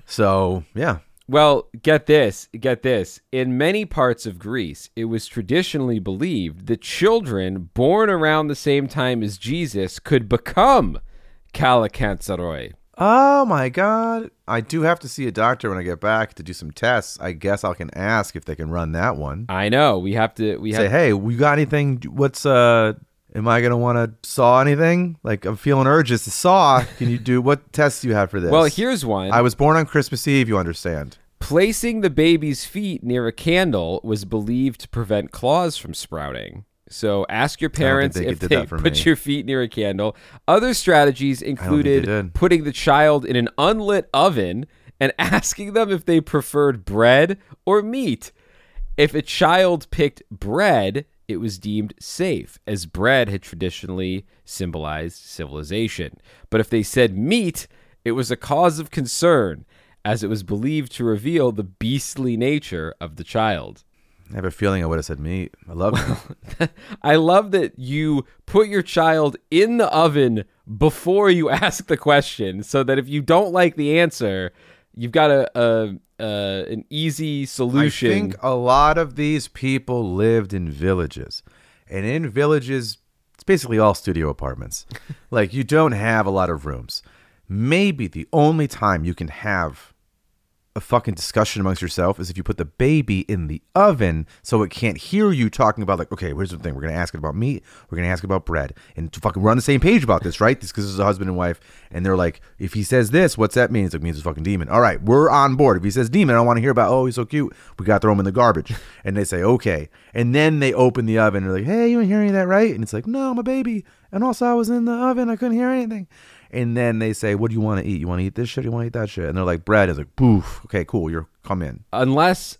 So, yeah. Well, get this. In many parts of Greece, it was traditionally believed that children born around the same time as Jesus could become Kalakantzarai. Oh, my God. I do have to see a doctor when I get back to do some tests. I guess I can ask if they can run that one. I know. We say, hey, we got anything? Am I going to want to saw anything? Like, I'm feeling urges to saw. Can you do, what tests do you have for this? Well, here's one. I was born on Christmas Eve, you understand. Placing the baby's feet near a candle was believed to prevent claws from sprouting. So ask your parents if they put your feet near a candle. Other strategies included putting the child in an unlit oven and asking them if they preferred bread or meat. If a child picked bread, it was deemed safe, as bread had traditionally symbolized civilization. But if they said meat, it was a cause of concern, as it was believed to reveal the beastly nature of the child. I have a feeling I would have said meat. I love it. I love that you put your child in the oven before you ask the question, so that if you don't like the answer, you've got an easy solution. I think a lot of these people lived in villages. And in villages, it's basically all studio apartments. Like, you don't have a lot of rooms. Maybe the only time you can have a fucking discussion amongst yourself is if you put the baby in the oven so it can't hear you talking about, like, okay, here's the thing. We're going to ask it about meat. We're going to ask it about bread. And to fucking, we're on the same page about this, right? This because this is a husband and wife. And they're like, if he says this, what's that mean? It's like, it means it's a fucking demon. All right, we're on board. If he says demon, I don't want to hear about, oh, he's so cute. We got to throw him in the garbage. And they say, okay. And then they open the oven and they're like, hey, you didn't hear any of that, right? And it's like, no, I'm a baby. And also I was in the oven. I couldn't hear anything. And then they say, what do you want to eat? You want to eat this shit? You want to eat that shit? And they're like, bread. Is like, poof. Okay, cool. You're come in. Unless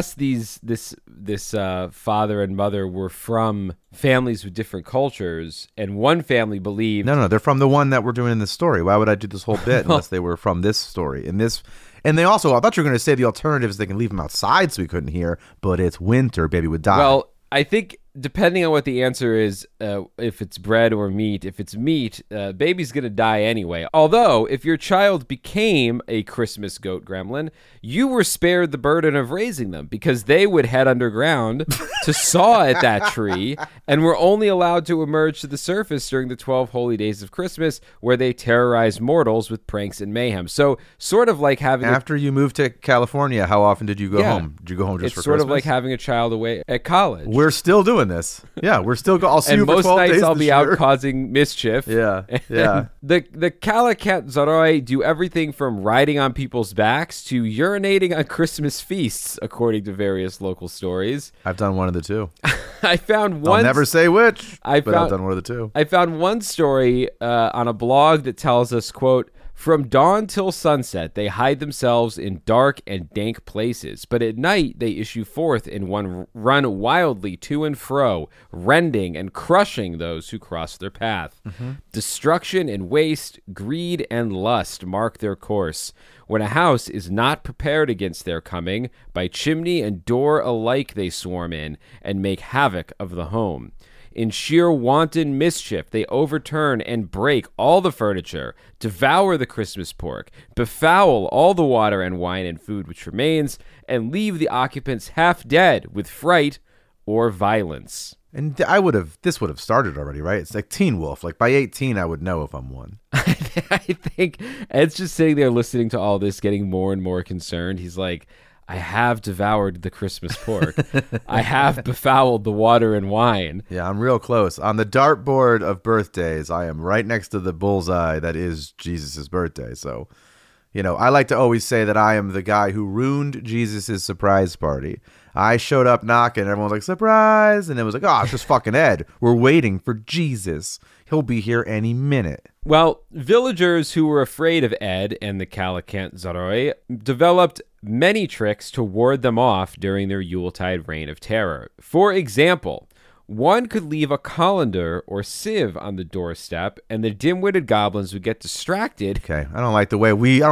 this father and mother were from families with different cultures, and one family believed No, they're from the one that we're doing in this story. Why would I do this whole bit unless they were from this story? And they also, I thought you were going to say the alternatives, they can leave them outside so we couldn't hear, but it's winter, baby would die. Well, I think depending on what the answer is, if it's bread or meat, if it's meat, baby's going to die anyway. Although, if your child became a Christmas goat gremlin, you were spared the burden of raising them because they would head underground to saw at that tree and were only allowed to emerge to the surface during the 12 holy days of Christmas, where they terrorize mortals with pranks and mayhem. So, sort of like having... After you moved to California, how often did you go home? Did you go home just for Christmas? It's sort of like having a child away at college. We're still doing this. Yeah, we're still I'll see and you for 12 days. And most nights I'll be year. out causing mischief. Yeah. The Kalakatzaroy do everything from riding on people's backs to urinating on Christmas feasts, according to various local stories. I've done one of the two. I found one. I'll never say which, but I've done one of the two. I found one story on a blog that tells us, quote, "From dawn till sunset, they hide themselves in dark and dank places, but at night they issue forth and run wildly to and fro, rending and crushing those who cross their path. Destruction and waste, greed and lust mark their course. When a house is not prepared against their coming, by chimney and door alike they swarm in and make havoc of the home. In sheer wanton mischief, they overturn and break all the furniture, devour the Christmas pork, befoul all the water and wine and food which remains, and leave the occupants half dead with fright or violence." And this would have started already, right? It's like Teen Wolf. Like by 18, I would know if I'm one. I think Ed's just sitting there listening to all this, getting more and more concerned. He's like, I have devoured the Christmas pork. I have befouled the water and wine. Yeah, I'm real close. On the dartboard of birthdays, I am right next to the bullseye that is Jesus' birthday. So, I like to always say that I am the guy who ruined Jesus' surprise party. I showed up knocking, everyone was like, surprise! And it was like, oh, it's just fucking Ed. We're waiting for Jesus. He'll be here any minute. Well, villagers who were afraid of Ed and the Kalakatzaroy developed many tricks to ward them off during their Yuletide reign of terror. For example, one could leave a colander or sieve on the doorstep, and the dim-witted goblins would get distracted. Okay, I don't like the way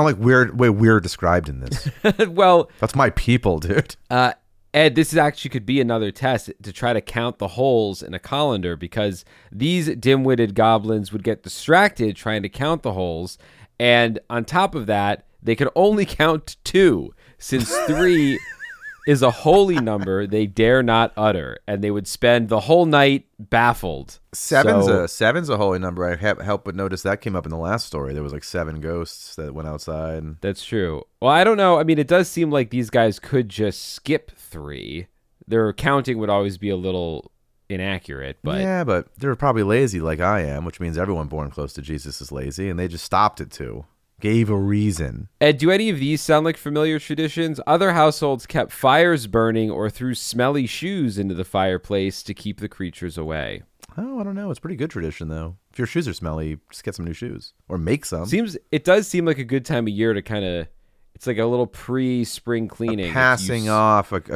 we're described in this. Well, that's my people, dude. Ed, this actually could be another test to try to count the holes in a colander, because these dim-witted goblins would get distracted trying to count the holes, and on top of that, they could only count 2, since 3 is a holy number they dare not utter, and they would spend the whole night baffled. Seven's a holy number. I helped but notice that came up in the last story. There was like 7 ghosts that went outside. That's true. Well, I don't know. I mean, it does seem like these guys could just skip 3. Their counting would always be a little inaccurate, but yeah, but they're probably lazy like I am, which means everyone born close to Jesus is lazy, and they just stopped at 2. Gave a reason. Ed, do any of these sound like familiar traditions? Other households kept fires burning or threw smelly shoes into the fireplace to keep the creatures away. Oh, I don't know. It's a pretty good tradition, though. If your shoes are smelly, just get some new shoes or make some. It does seem like a good time of year to kind of. It's like a little pre-spring cleaning. A casting off of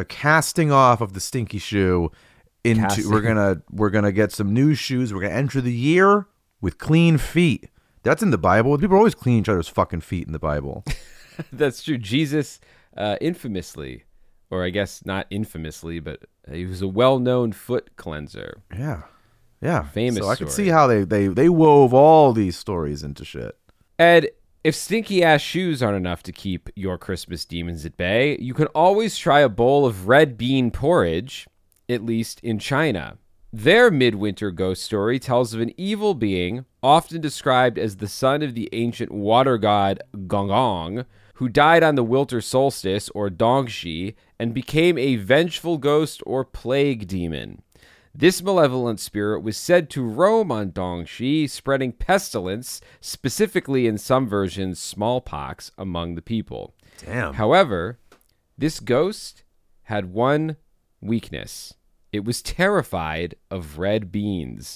the stinky shoe into. We're gonna get some new shoes. We're gonna enter the year with clean feet. That's in the Bible. People always clean each other's fucking feet in the Bible. That's true. Jesus infamously, or I guess not infamously, but he was a well-known foot cleanser. Yeah. Famous So I can story. see how they wove all these stories into shit. Ed, if stinky-ass shoes aren't enough to keep your Christmas demons at bay, you can always try a bowl of red bean porridge, at least in China. Their midwinter ghost story tells of an evil being, often described as the son of the ancient water god Gongong, who died on the winter solstice, or Dongxi, and became a vengeful ghost or plague demon. This malevolent spirit was said to roam on Dongxi, spreading pestilence, specifically in some versions smallpox, among the people. Damn. However, this ghost had one weakness. It was terrified of red beans.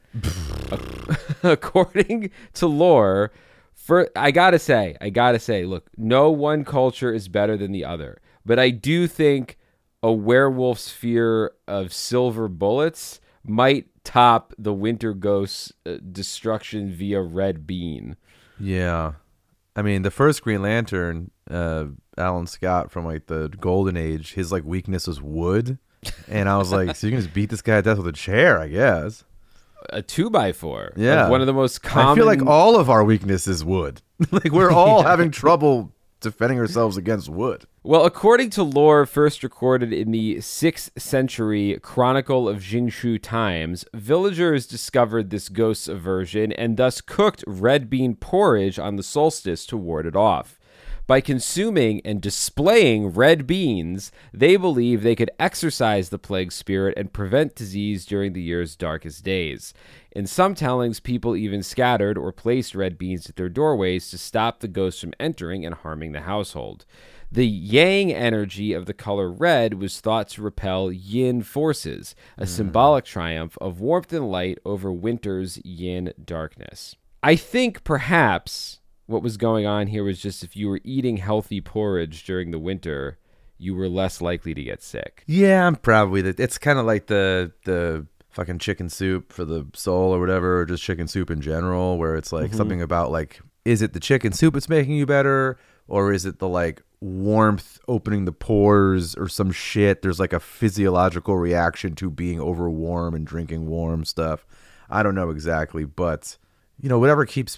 According to lore, I gotta say, look, no one culture is better than the other, but I do think a werewolf's fear of silver bullets might top the winter ghost's destruction via red bean. Yeah. I mean, the first Green Lantern, Alan Scott from like the Golden Age, his like weakness was wood. And I was like, so you can just beat this guy to death with a chair, I guess. A 2x4. Yeah. Like one of the most common. I feel like all of our weakness is wood. Like we're all having trouble defending ourselves against wood. Well, according to lore first recorded in the 6th century Chronicle of Jingshu Times, villagers discovered this ghost's aversion and thus cooked red bean porridge on the solstice to ward it off. By consuming and displaying red beans, they believe they could exorcise the plague spirit and prevent disease during the year's darkest days. In some tellings, people even scattered or placed red beans at their doorways to stop the ghosts from entering and harming the household. The yang energy of the color red was thought to repel yin forces, a symbolic triumph of warmth and light over winter's yin darkness. I think perhaps what was going on here was just if you were eating healthy porridge during the winter, you were less likely to get sick. Yeah, I'm probably that. It's kind of like the fucking chicken soup for the soul or whatever, or just chicken soup in general, where it's like something about like, is it the chicken soup that's making you better, or is it the like warmth opening the pores or some shit? There's like a physiological reaction to being over warm and drinking warm stuff. I don't know exactly, but you know, whatever keeps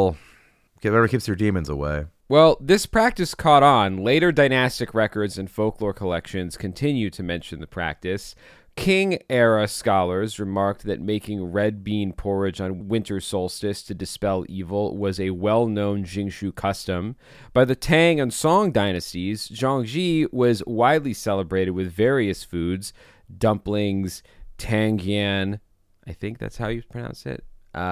your demons away. Well, this practice caught on. Later dynastic records and folklore collections continue to mention the practice. Qing-era scholars remarked that making red bean porridge on winter solstice to dispel evil was a well-known Jingshu custom. By the Tang and Song dynasties, Zhongji was widely celebrated with various foods, dumplings, tangyan, I think that's how you pronounce it,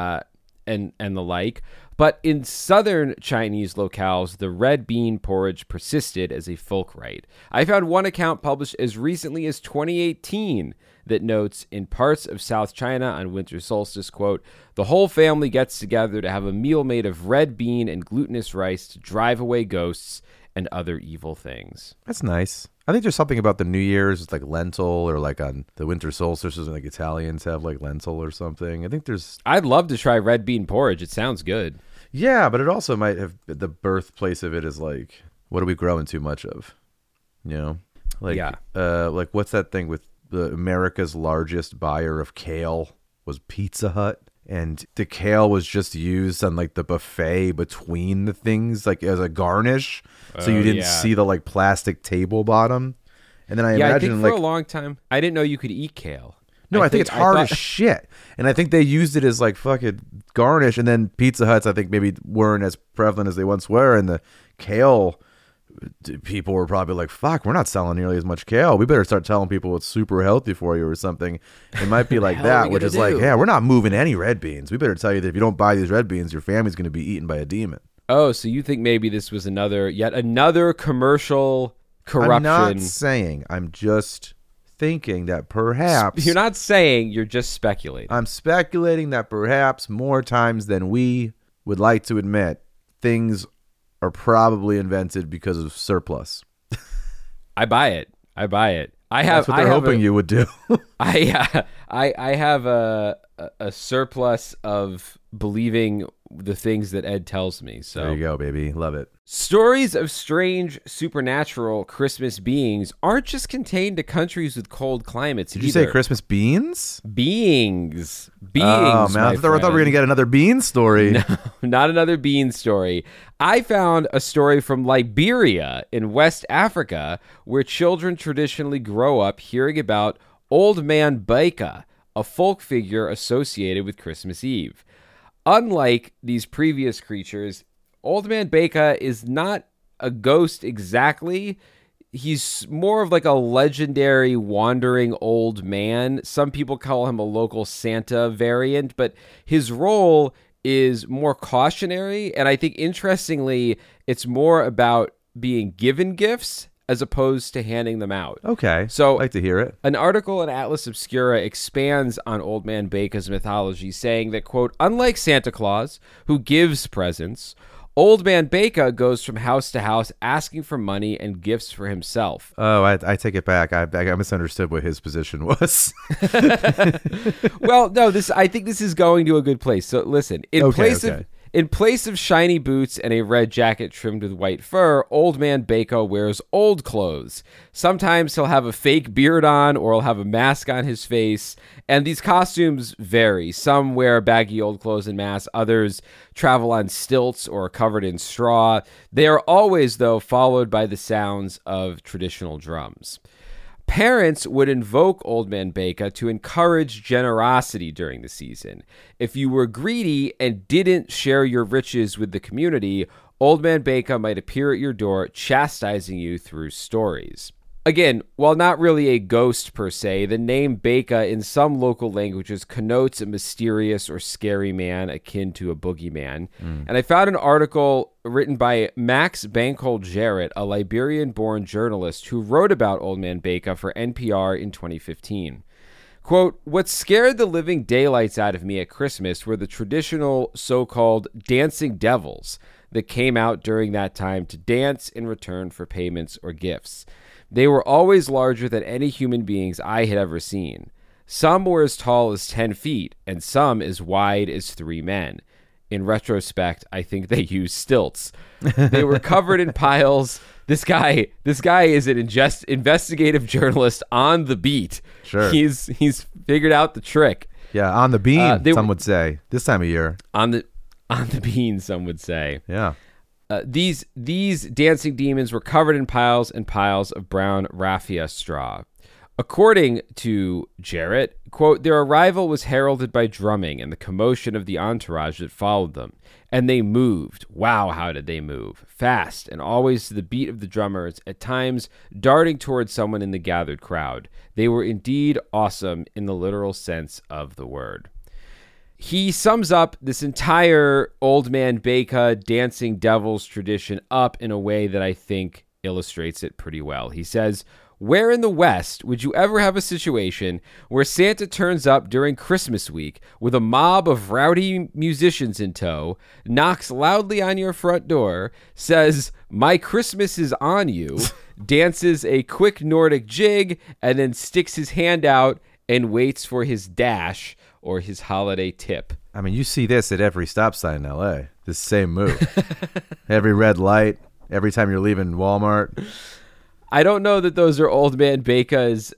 and the like. But in southern Chinese locales, the red bean porridge persisted as a folk rite. I found one account published as recently as 2018 that notes, in parts of South China on winter solstice, quote, the whole family gets together to have a meal made of red bean and glutinous rice to drive away ghosts and other evil things. That's nice. I think there's something about the New Year's, it's like lentil, or like on the winter solstices, like Italians have like lentil or something. I think I'd love to try red bean porridge. It sounds good. Yeah, but it also might have, the birthplace of it is like, what are we growing too much of? You know? Like, yeah. Like what's that thing with America's largest buyer of kale was Pizza Hut? And the kale was just used on like the buffet between the things, like as a garnish, so you didn't see the like plastic table bottom. And then I imagine, I think for like, a long time, I didn't know you could eat kale. No, I think it's hard as shit. And I think they used it as like fucking garnish. And then Pizza Huts, I think, maybe weren't as prevalent as they once were. And the kale people were probably like, fuck, we're not selling nearly as much kale. We better start telling people it's super healthy for you or something. It might be like that, which is like, yeah, we're not moving any red beans. We better tell you that if you don't buy these red beans, your family's going to be eaten by a demon. Oh, so you think maybe this was yet another commercial corruption? I'm not saying. I'm just thinking that perhaps... You're not saying, you're just speculating. I'm speculating that perhaps more times than we would like to admit, things are probably invented because of surplus. I buy it. That's what they're hoping you would do. I have a surplus of believing the things that Ed tells me. So there you go, baby. Love it. Stories of strange supernatural Christmas beings aren't just contained to countries with cold climates. Did you say Christmas beans? Beings. Oh, man. I thought we were going to get another bean story. No, not another bean story. I found a story from Liberia in West Africa where children traditionally grow up hearing about Old Man Baika, a folk figure associated with Christmas Eve. Unlike these previous creatures, Old Man Baika is not a ghost exactly. He's more of like a legendary wandering old man. Some people call him a local Santa variant, but his role is more cautionary. And I think, interestingly, it's more about being given gifts as opposed to handing them out. Okay. So I'd like to hear it. An article in Atlas Obscura expands on Old Man Baca's mythology, saying that, quote, unlike Santa Claus, who gives presents, Old Man Baca goes from house to house asking for money and gifts for himself. Oh, I take it back. I misunderstood what his position was. Well, no, I think this is going to a good place. So listen, in place of shiny boots and a red jacket trimmed with white fur, Old Man Baca wears old clothes. Sometimes he'll have a fake beard on, or he'll have a mask on his face. And these costumes vary. Some wear baggy old clothes and masks. Others travel on stilts or are covered in straw. They are always, though, followed by the sounds of traditional drums. Parents would invoke Old Man Baca to encourage generosity during the season. If you were greedy and didn't share your riches with the community, Old Man Baca might appear at your door chastising you through stories. Again, while not really a ghost per se, the name Baca in some local languages connotes a mysterious or scary man akin to a boogeyman. And I found an article written by Max Bankole Jarrett, a Liberian-born journalist who wrote about Old Man Baca for NPR in 2015. Quote, what scared the living daylights out of me at Christmas were the traditional so-called dancing devils that came out during that time to dance in return for payments or gifts. They were always larger than any human beings I had ever seen. Some were as tall as 10 feet, and some as wide as 3 men. In retrospect, I think they used stilts. They were covered in piles. This guy is an investigative journalist on the beat. Sure. He's figured out the trick. Yeah, on the bean, some would say. This time of year. On the bean, some would say. Yeah. These dancing demons were covered in piles and piles of brown raffia straw. According to Jarrett, quote, their arrival was heralded by drumming and the commotion of the entourage that followed them. And they moved. Wow, how did they move? Fast, and always to the beat of the drummers, at times darting towards someone in the gathered crowd. They were indeed awesome in the literal sense of the word. He sums up this entire Old Man Baca dancing devils tradition up in a way that I think illustrates it pretty well. He says, where in the West would you ever have a situation where Santa turns up during Christmas week with a mob of rowdy musicians in tow, knocks loudly on your front door, says, my Christmas is on you, dances a quick Nordic jig, and then sticks his hand out and waits for his dash or his holiday tip? I mean, you see this at every stop sign in L.A., this same move. Every red light, every time you're leaving Walmart. I don't know that those are Old Man Bacas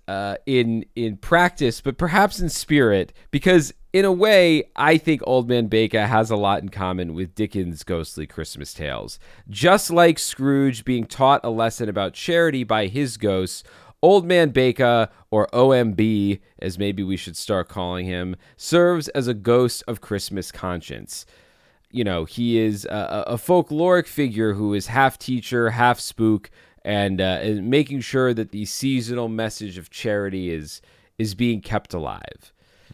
in practice, but perhaps in spirit, because in a way, I think Old Man Baca has a lot in common with Dickens' ghostly Christmas tales. Just like Scrooge being taught a lesson about charity by his ghosts, Old Man Baca, or OMB, as maybe we should start calling him, serves as a ghost of Christmas conscience. You know, he is a folkloric figure who is half teacher, half spook, and making sure that the seasonal message of charity is being kept alive.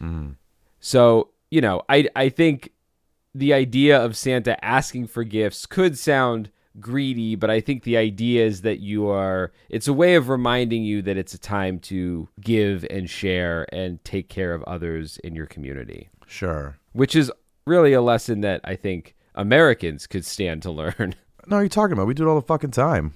So, you know, I think the idea of Santa asking for gifts could sound greedy, but I think the idea is that it's a way of reminding you that it's a time to give and share and take care of others in your community. Sure. Which is really a lesson that I think Americans could stand to learn. No, you're talking about. We do it all the fucking time.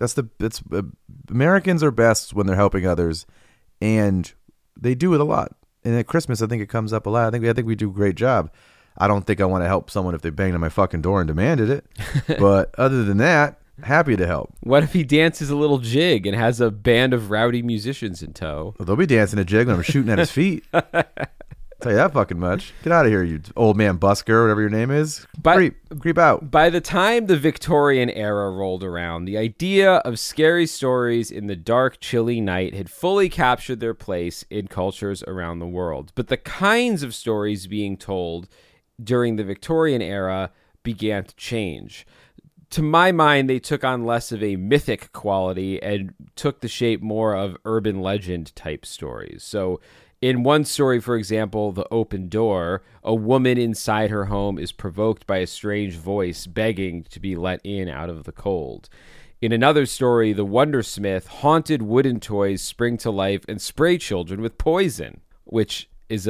Americans are best when they're helping others, and they do it a lot. And at Christmas, I think it comes up a lot. I think we do a great job. I don't think I want to help someone if they banged on my fucking door and demanded it. But other than that, happy to help. What if he dances a little jig and has a band of rowdy musicians in tow? Well, they'll be dancing a jig when I'm shooting at his feet. Tell you that fucking much. Get out of here, you old man busker, whatever your name is. Creep out. By the time the Victorian era rolled around, the idea of scary stories in the dark, chilly night had fully captured their place in cultures around the world. But the kinds of stories being told during the Victorian era began to change. To my mind, they took on less of a mythic quality and took the shape more of urban legend type stories. So in one story, for example, The Open Door, a woman inside her home is provoked by a strange voice begging to be let in out of the cold. In another story, the Wondersmith haunted wooden toys spring to life and spray children with poison, which is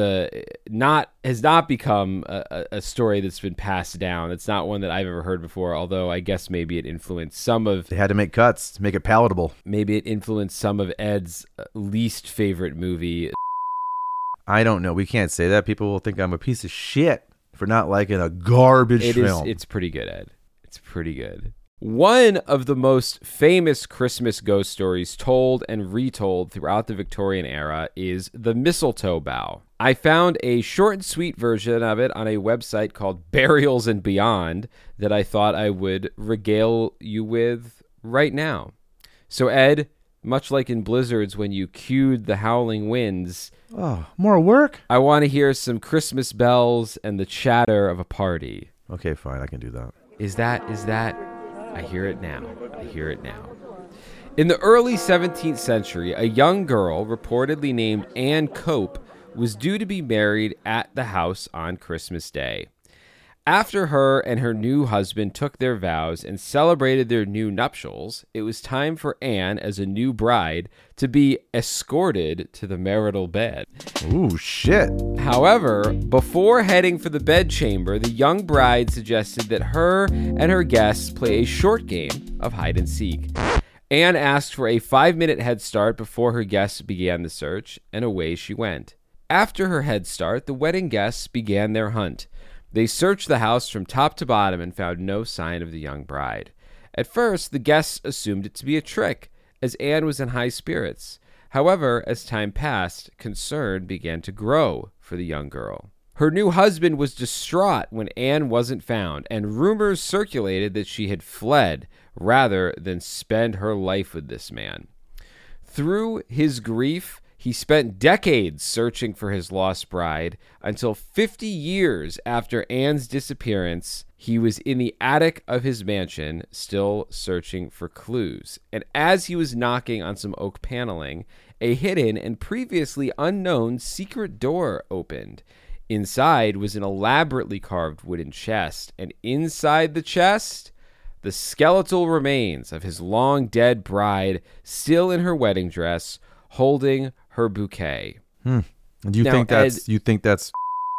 has not become a story that's been passed down. It's not one that I've ever heard before, although I guess maybe it influenced some of... They had to make cuts to make it palatable. Maybe it influenced some of Ed's least favorite movie. I don't know. We can't say that. People will think I'm a piece of shit for not liking a garbage film. It's pretty good, Ed. It's pretty good. One of the most famous Christmas ghost stories told and retold throughout the Victorian era is the mistletoe bough. I found a short and sweet version of it on a website called Burials and Beyond that I thought I would regale you with right now. So, Ed, much like in Blizzards when you cued the howling winds... Oh, more work? I want to hear some Christmas bells and the chatter of a party. Okay, fine. I can do that. Is that... I hear it now. I hear it now. In the early 17th century, a young girl, reportedly named Anne Cope, was due to be married at the house on Christmas Day. After her and her new husband took their vows and celebrated their new nuptials, it was time for Anne, as a new bride, to be escorted to the marital bed. Ooh, shit. However, before heading for the bedchamber, the young bride suggested that her and her guests play a short game of hide and seek. Anne asked for a 5-minute head start before her guests began the search, and away she went. After her head start, the wedding guests began their hunt. They searched the house from top to bottom and found no sign of the young bride. At first, the guests assumed it to be a trick, as Anne was in high spirits. However, as time passed, concern began to grow for the young girl. Her new husband was distraught when Anne wasn't found, and rumors circulated that she had fled rather than spend her life with this man. Through his grief, he spent decades searching for his lost bride until 50 years after Anne's disappearance, he was in the attic of his mansion still searching for clues. And as he was knocking on some oak paneling, a hidden and previously unknown secret door opened. Inside was an elaborately carved wooden chest, and inside the chest, the skeletal remains of his long-dead bride, still in her wedding dress, holding her bouquet. And you think that's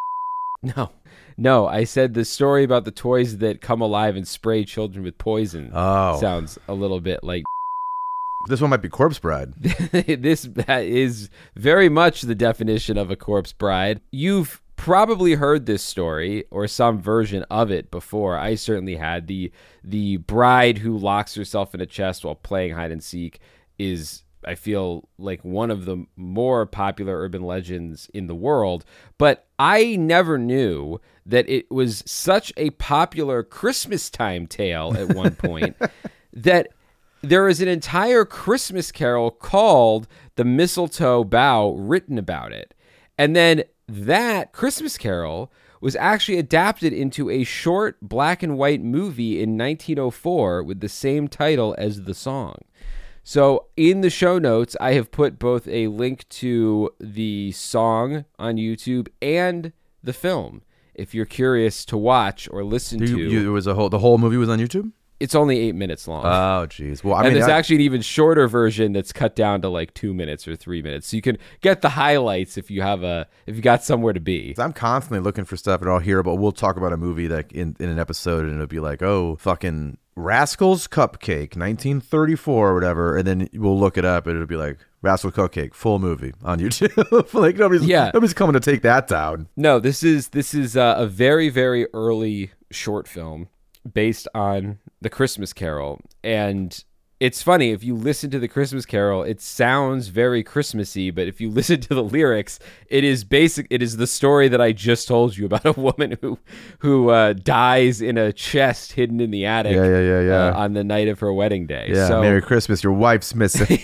No, I said the story about the toys that come alive and spray children with poison sounds a little bit like this one might be Corpse Bride. That is very much the definition of a corpse bride. You've probably heard this story or some version of it before. I certainly had. The bride who locks herself in a chest while playing hide and seek is, I feel like, one of the more popular urban legends in the world, but I never knew that it was such a popular Christmas time tale at one point that there is an entire Christmas carol called The Mistletoe Bough written about it. And then that Christmas carol was actually adapted into a short black and white movie in 1904 with the same title as the song. So in the show notes, I have put both a link to the song on YouTube and the film, if you're curious to watch or listen to. The whole movie was on YouTube? It's only 8 minutes long. Oh, geez. Well, there's actually an even shorter version that's cut down to like 2 minutes or 3 minutes, so you can get the highlights if you got somewhere to be. I'm constantly looking for stuff, and I'll hear about. We'll talk about a movie that in an episode, and it'll be like, oh, fucking Rascal's Cupcake, 1934 or whatever, and then we'll look it up, and it'll be like Rascal's Cupcake, full movie on YouTube. Like nobody's coming to take that down. No, this is a very, very early short film based on the Christmas Carol. And it's funny, if you listen to the Christmas Carol, it sounds very Christmassy, but if you listen to the lyrics, it is the story that I just told you about a woman who dies in a chest hidden in the attic on the night of her wedding day. Yeah, so, Merry Christmas, your wife's missing.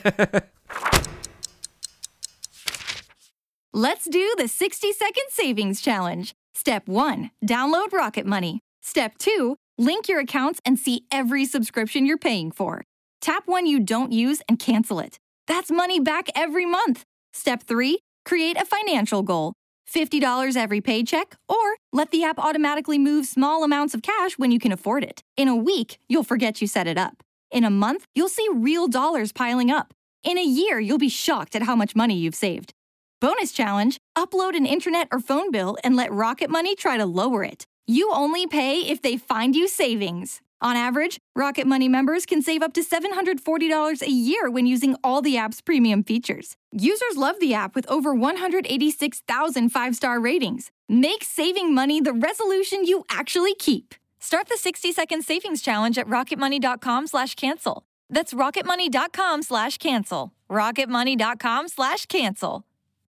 Let's do the 60-second savings challenge. Step 1, download Rocket Money. Step 2, link your accounts and see every subscription you're paying for. Tap one you don't use and cancel it. That's money back every month. Step 3, create a financial goal. $50 every paycheck, or let the app automatically move small amounts of cash when you can afford it. In a week, you'll forget you set it up. In a month, you'll see real dollars piling up. In a year, you'll be shocked at how much money you've saved. Bonus challenge, upload an internet or phone bill and let Rocket Money try to lower it. You only pay if they find you savings. On average, Rocket Money members can save up to $740 a year when using all the app's premium features. Users love the app with over 186,000 5-star ratings. Make saving money the resolution you actually keep. Start the 60-second savings challenge at rocketmoney.com/cancel. That's rocketmoney.com/cancel. rocketmoney.com/cancel.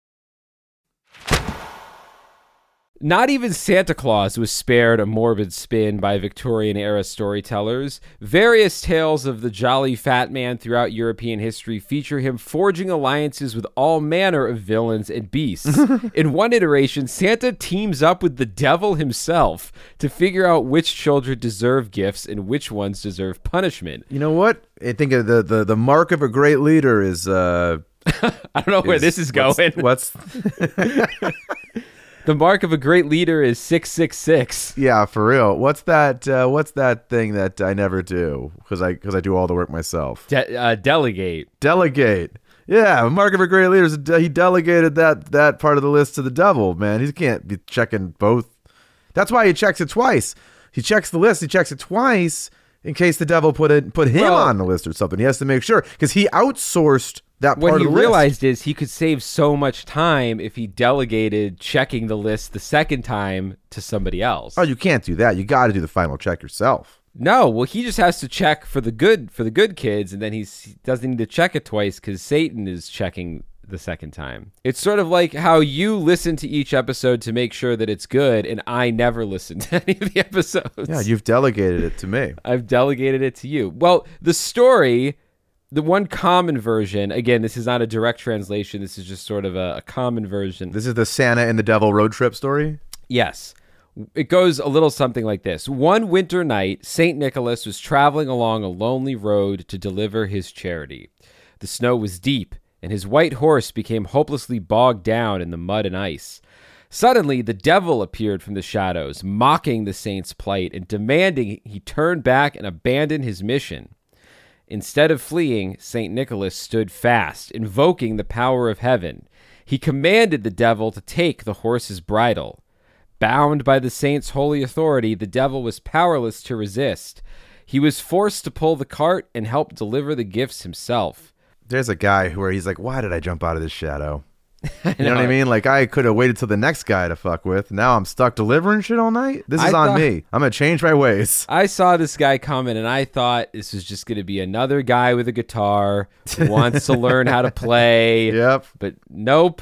Not even Santa Claus was spared a morbid spin by Victorian-era storytellers. Various tales of the jolly fat man throughout European history feature him forging alliances with all manner of villains and beasts. In one iteration, Santa teams up with the devil himself to figure out which children deserve gifts and which ones deserve punishment. You know what? I think the mark of a great leader is... I don't know where this is going. What's The mark of a great leader is 666. Yeah, for real. What's that thing that I never do because I do all the work myself? Delegate. Delegate. Yeah, mark of a great leader is he delegated that part of the list to the devil, man. He can't be checking both. That's why he checks it twice. He checks the list, he checks it twice in case the devil put him on the list or something. He has to make sure because he outsourced that part what of he the list. realized is he could save so much time if he delegated checking the list the second time to somebody else. Oh, you can't do that. You got to do the final check yourself. No, well, he just has to check for the good kids, and then he doesn't need to check it twice because Satan is checking the second time. It's sort of like how you listen to each episode to make sure that it's good, and I never listen to any of the episodes. Yeah, you've delegated it to me. I've delegated it to you. Well, the story... The one common version, again, this is not a direct translation. This is just sort of a common version. This is the Santa and the Devil road trip story? Yes. It goes a little something like this. One winter night, St. Nicholas was traveling along a lonely road to deliver his charity. The snow was deep, and his white horse became hopelessly bogged down in the mud and ice. Suddenly, the devil appeared from the shadows, mocking the saint's plight and demanding he turn back and abandon his mission. Instead of fleeing, St. Nicholas stood fast, invoking the power of heaven. He commanded the devil to take the horse's bridle. Bound by the saint's holy authority, the devil was powerless to resist. He was forced to pull the cart and help deliver the gifts himself. There's a guy where he's like, why did I jump out of this shadow? You know what I mean? Like, I could have waited till the next guy to fuck with. Now I'm stuck delivering shit all night. This is on me. I'm going to change my ways. I saw this guy coming, and I thought this was just going to be another guy with a guitar who wants to learn how to play. Yep. But nope.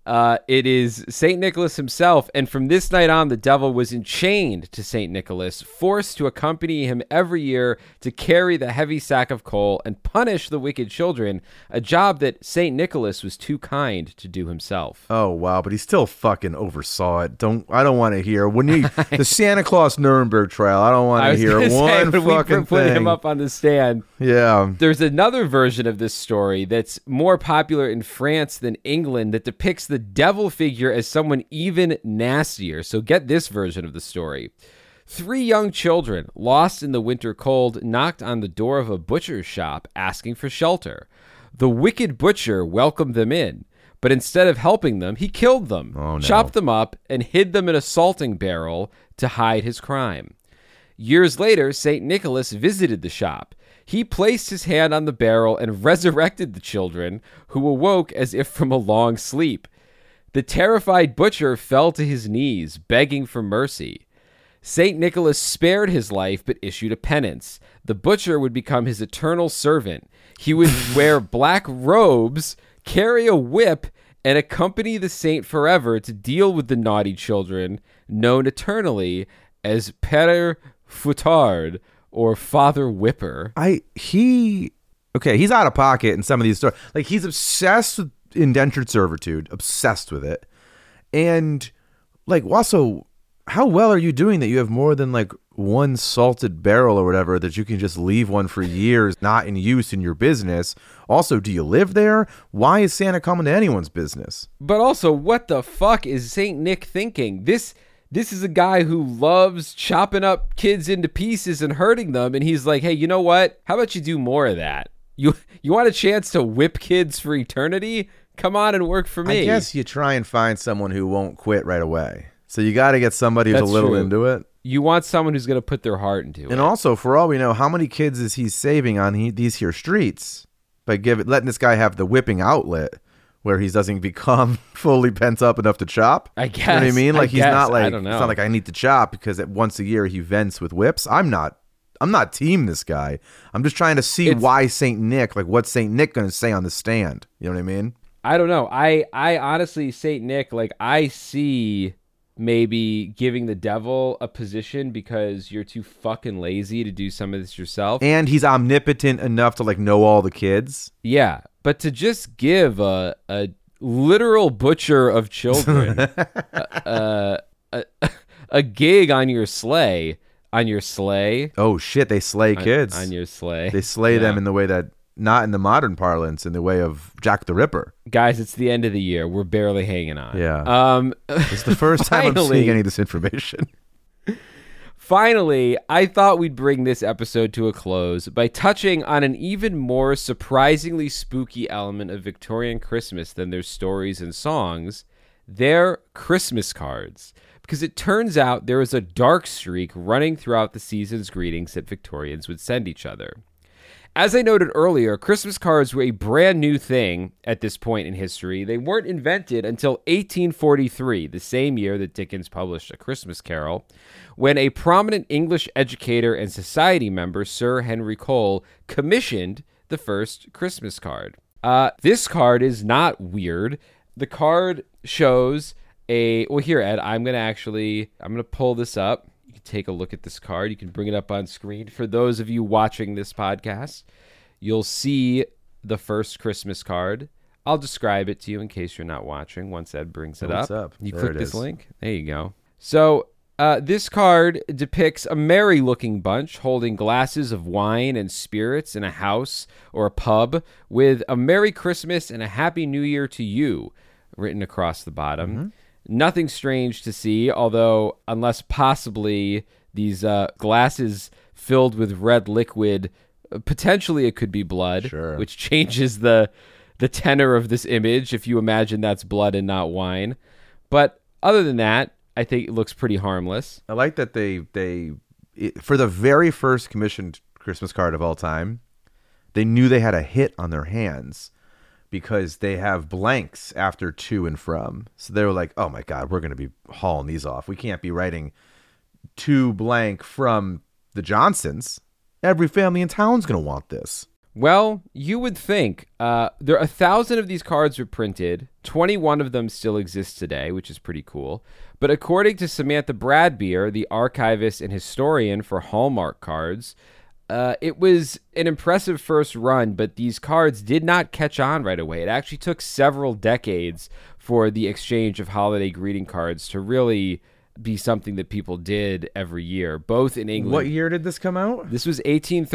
It is St. Nicholas himself, and from this night on, the devil was enchained to St. Nicholas, forced to accompany him every year to carry the heavy sack of coal and punish the wicked children, a job that St. Nicholas was too kind to do himself. Oh, wow, but he still fucking oversaw it. I don't want to hear. The Santa Claus Nuremberg trial, I don't want to hear one fucking put thing. him up on the stand. Yeah. There's another version of this story that's more popular in France than England that depicts the devil figure as someone even nastier. So get this version of the story. 3 young children, lost in the winter cold, knocked on the door of a butcher's shop asking for shelter. The wicked butcher welcomed them in, but instead of helping them, he killed them, chopped them up, and hid them in a salting barrel to hide his crime. Years later, St. Nicholas visited the shop. He placed his hand on the barrel and resurrected the children, who awoke as if from a long sleep. The terrified butcher fell to his knees, begging for mercy. St. Nicholas spared his life but issued a penance. The butcher would become his eternal servant. He would wear black robes, carry a whip, and accompany the saint forever to deal with the naughty children, known eternally as Père Fouettard, or Father Whipper. He's out of pocket in some of these stories. Like, he's obsessed with indentured servitude, obsessed with it. And, like, also, how well are you doing that you have more than, like, one salted barrel or whatever that you can just leave one for years not in use in your business? Also, do you live there? Why is Santa coming to anyone's business? But also, what the fuck is St. Nick thinking? This This is a guy who loves chopping up kids into pieces and hurting them. And he's like, hey, you know what? How about you do more of that? You want a chance to whip kids for eternity? Come on and work for me. I guess you try and find someone who won't quit right away. So you got to get somebody who's That's a little true. into it. You want someone who's going to put their heart into it. And also, for all we know, how many kids is he saving on these here streets by letting this guy have the whipping outlet where he doesn't become fully pent up enough to chop? I guess. You know what I mean? Like, he's not like, I don't know. It's not like I need to chop because once a year he vents with whips. I'm not team this guy. I'm just trying to see why St. Nick, like what's St. Nick going to say on the stand? You know what I mean? I don't know. I honestly, St. Nick, like I see maybe giving the devil a position because you're too fucking lazy to do some of this yourself. And he's omnipotent enough to like know all the kids. Yeah, but to just give a literal butcher of children a gig on your sleigh. Oh shit, they slay kids. On your sleigh. They slay them in the way that, not in the modern parlance, in the way of Jack the Ripper. Guys, it's the end of the year. We're barely hanging on. Yeah. It's the first time I'm seeing any of this information. Finally, I thought we'd bring this episode to a close by touching on an even more surprisingly spooky element of Victorian Christmas than their stories and songs, their Christmas cards. Because it turns out there was a dark streak running throughout the season's greetings that Victorians would send each other. As I noted earlier, Christmas cards were a brand new thing at this point in history. They weren't invented until 1843, the same year that Dickens published A Christmas Carol, when a prominent English educator and society member, Sir Henry Cole, commissioned the first Christmas card. This card is not weird. The card shows well, here, Ed, I'm going to pull this up. Take a look at this card. You can bring it up on screen. For those of you watching this podcast, you'll see the first Christmas card. I'll describe it to you in case you're not watching once Ed brings it up. You there click it this is. link. There you go. So this card depicts a merry-looking bunch holding glasses of wine and spirits in a house or a pub with a Merry Christmas and a Happy New Year to you written across the bottom. Mm-hmm. Nothing strange to see, although unless possibly these glasses filled with red liquid, potentially it could be blood, sure. Which changes the tenor of this image if you imagine that's blood and not wine. But other than that, I think it looks pretty harmless. I like that they for the very first commissioned Christmas card of all time, they knew they had a hit on their hands. Because they have blanks after to and from. So they were like, oh my God, we're going to be hauling these off. We can't be writing to blank from the Johnsons. Every family in town's going to want this. Well, you would think. There are 1,000 of these cards were printed. 21 of them still exist today, which is pretty cool. But according to Samantha Bradbeer, the archivist and historian for Hallmark cards, it was an impressive first run, but these cards did not catch on right away. It actually took several decades for the exchange of holiday greeting cards to really be something that people did every year, both in England. What year did this come out? This was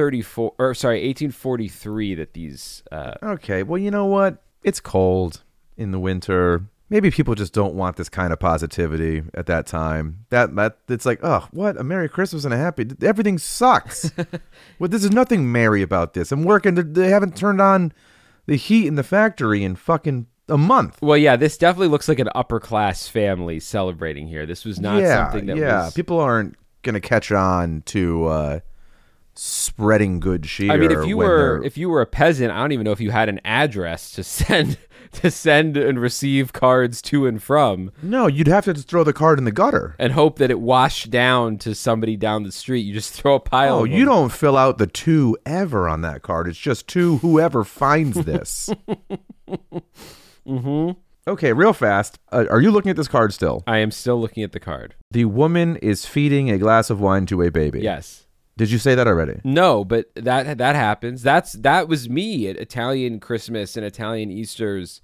1843 that these... Okay, well, you know what? It's cold in the winter. Maybe people just don't want this kind of positivity at that time. That it's like, oh, what? A Merry Christmas and a Happy... Everything sucks. Well, there's nothing merry about this. I'm working... They haven't turned on the heat in the factory in fucking a month. Well, yeah, this definitely looks like an upper-class family celebrating here. This was not something that was... Yeah, people aren't going to catch on to spreading good cheer. I mean, if you were a peasant, I don't even know if you had an address to send and receive cards to and from. No, you'd have to just throw the card in the gutter and hope that it washed down to somebody down the street. You just throw a pile. Oh, of them. You don't fill out the to ever on that card. It's just to whoever finds this. Mm-hmm. Okay, real fast. Are you looking at this card still? I am still looking at the card. The woman is feeding a glass of wine to a baby. Yes. Did you say that already? No, but that happens. That was me at Italian Christmas and Italian Easters.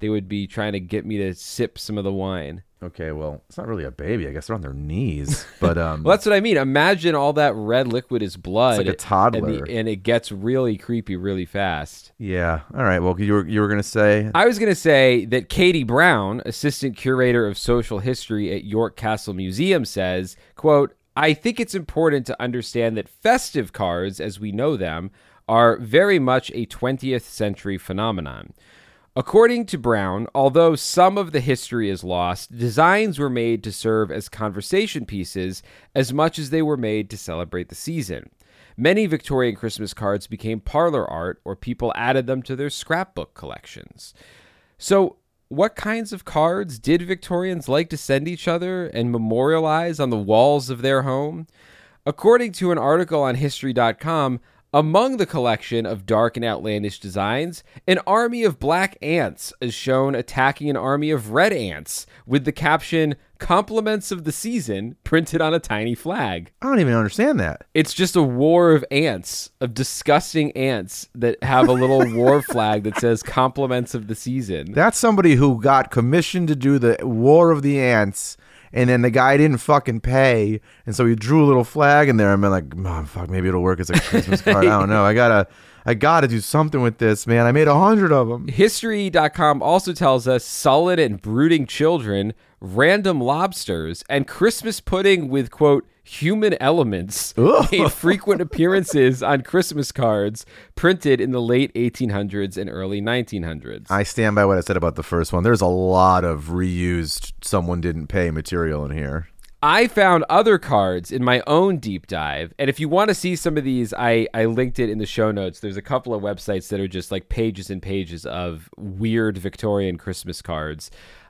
they would be trying to get me to sip some of the wine. Okay, well, it's not really a baby. I guess they're on their knees. But well, that's what I mean. Imagine all that red liquid is blood. It's like a toddler. And it gets really creepy really fast. Yeah. All right. Well, you were going to say? I was going to say that Katie Brown, assistant curator of social history at York Castle Museum, says, quote, I think it's important to understand that festive cards, as we know them, are very much a 20th century phenomenon. According to Brown, although some of the history is lost, designs were made to serve as conversation pieces as much as they were made to celebrate the season. Many Victorian Christmas cards became parlor art, or people added them to their scrapbook collections. So, what kinds of cards did Victorians like to send each other and memorialize on the walls of their home? According to an article on History.com, among the collection of dark and outlandish designs, an army of black ants is shown attacking an army of red ants with the caption, Compliments of the Season, printed on a tiny flag. I don't even understand that. It's just a war of ants, of disgusting ants that have a little war flag that says Compliments of the Season. That's somebody who got commissioned to do the War of the Ants, and then the guy didn't fucking pay, and so he drew a little flag in there. I'm like, oh, fuck, maybe it'll work as a Christmas card. I don't know. I gotta do something with this, man. I made 100 of them. History.com also tells us sullen and brooding children, random lobsters, and Christmas pudding with, quote, human elements made frequent appearances on Christmas cards printed in the late 1800s and early 1900s. I stand by what I said about the first one. There's a lot of reused someone didn't pay material in here. I found other cards in my own deep dive, and if you want to see some of these, I linked it in the show notes. There's a couple of websites that are just like pages and pages of weird Victorian Christmas cards.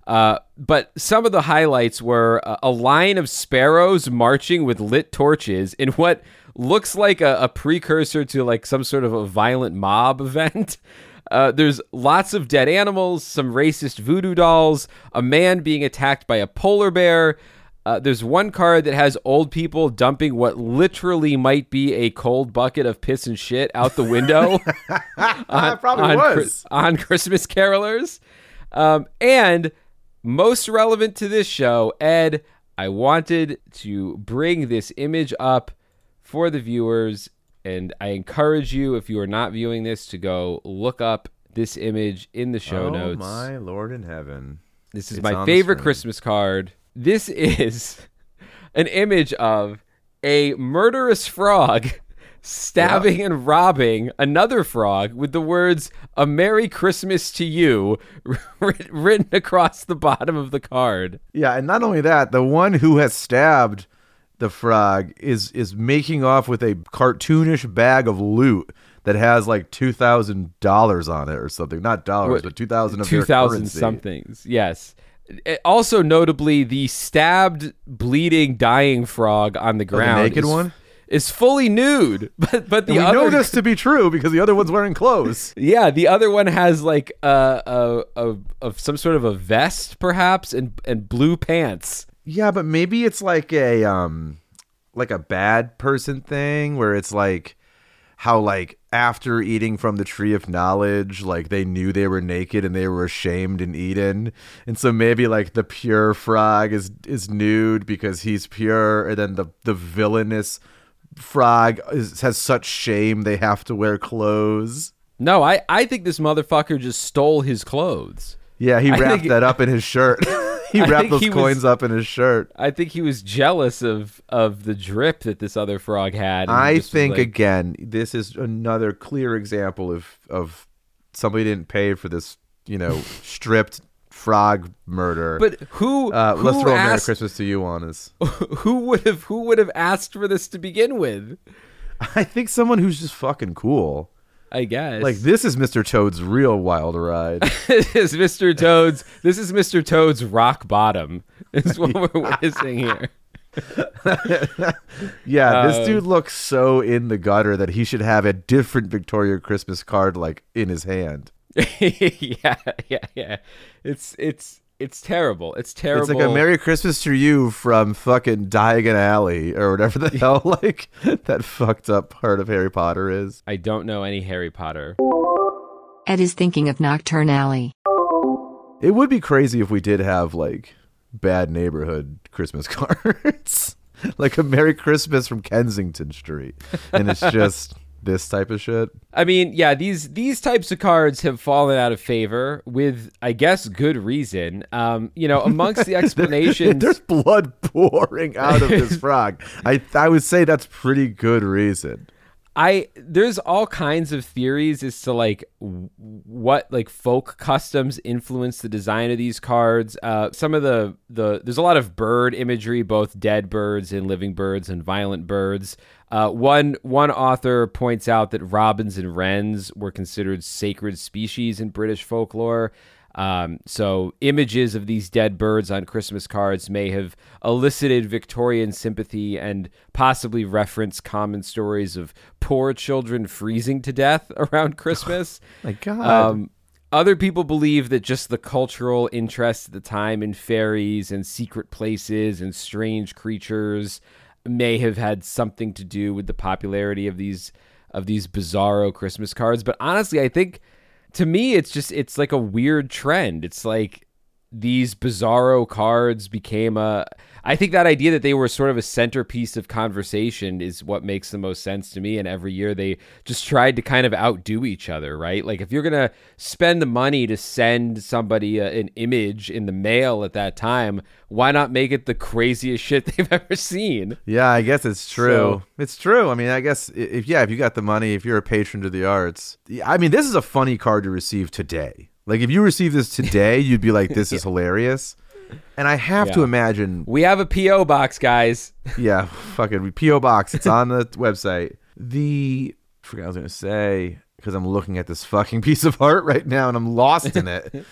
But some of the highlights were a line of sparrows marching with lit torches in what looks like a precursor to like some sort of a violent mob event. There's lots of dead animals, some racist voodoo dolls, a man being attacked by a polar bear. There's one card that has old people dumping what literally might be a cold bucket of piss and shit out the window on Christmas carolers. And most relevant to this show, Ed, I wanted to bring this image up for the viewers, and I encourage you, if you are not viewing this, to go look up this image in the show notes. Oh, my Lord in heaven. This is my favorite Christmas card. This is an image of a murderous frog stabbing and robbing another frog with the words, "A Merry Christmas to You," written across the bottom of the card. Yeah, and not only that, the one who has stabbed the frog is making off with a cartoonish bag of loot that has like $2,000 on it or something. Not dollars, but 2,000 of their currency. 2,000 somethings, yes. Also, notably, the stabbed, bleeding, dying frog on the ground, the naked one, is fully nude. But the other, we know this to be true because the other one's wearing clothes. Yeah, the other one has like some sort of a vest, perhaps, and blue pants. Yeah, but maybe it's like a bad person thing where it's like how like after eating from the tree of knowledge, like they knew they were naked and they were ashamed and eaten. And so maybe like the pure frog is nude because he's pure, and then the villainous frog has such shame they have to wear clothes. No, I think this motherfucker just stole his clothes. Yeah, he wrapped that up in his shirt. He wrapped those coins up in his shirt. I think he was jealous of the drip that this other frog had. I think, again, this is another clear example of somebody didn't pay for this, stripped frog murder. But who let's throw a Merry Christmas to You on us. Who would have asked for this to begin with? I think someone who's just fucking cool. I guess. Like, this is Mr. Toad's real wild ride. This is Mr. Toad's rock bottom, is what we're witnessing here. Yeah, this dude looks so in the gutter that he should have a different Victoria Christmas card, like, in his hand. Yeah. It's terrible. It's terrible. It's like a Merry Christmas to You from fucking Diagon Alley or whatever the hell like that fucked up part of Harry Potter is. I don't know any Harry Potter. Ed is thinking of Nocturne Alley. It would be crazy if we did have like bad neighborhood Christmas cards. Like a Merry Christmas from Kensington Street. And it's just this type of shit. I mean, yeah, these types of cards have fallen out of favor with, I guess, good reason. Amongst the explanations, there's blood pouring out of this frog. I would say that's pretty good reason. There's all kinds of theories as to like what like folk customs influence the design of these cards. Some of the there's a lot of bird imagery, both dead birds and living birds and violent birds. One author points out that robins and wrens were considered sacred species in British folklore. So images of these dead birds on Christmas cards may have elicited Victorian sympathy and possibly reference common stories of poor children freezing to death around Christmas. My God. Other people believe that just the cultural interest at the time in fairies and secret places and strange creatures may have had something to do with the popularity of these bizarro Christmas cards. But honestly, I think to me, it's like a weird trend. It's like these bizarro cards became I think that idea that they were sort of a centerpiece of conversation is what makes the most sense to me. And every year they just tried to kind of outdo each other, right? Like if you're going to spend the money to send somebody an image in the mail at that time, why not make it the craziest shit they've ever seen? Yeah, I guess it's true. It's true. I mean, I guess if you got the money, if you're a patron to the arts, I mean, this is a funny card to receive today. Like if you receive this today, you'd be like, this is hilarious. And I have to imagine... We have a P.O. box, guys. Yeah, fucking P.O. box. It's on the website. I forgot what I was going to say, because I'm looking at this fucking piece of art right now, and I'm lost in it.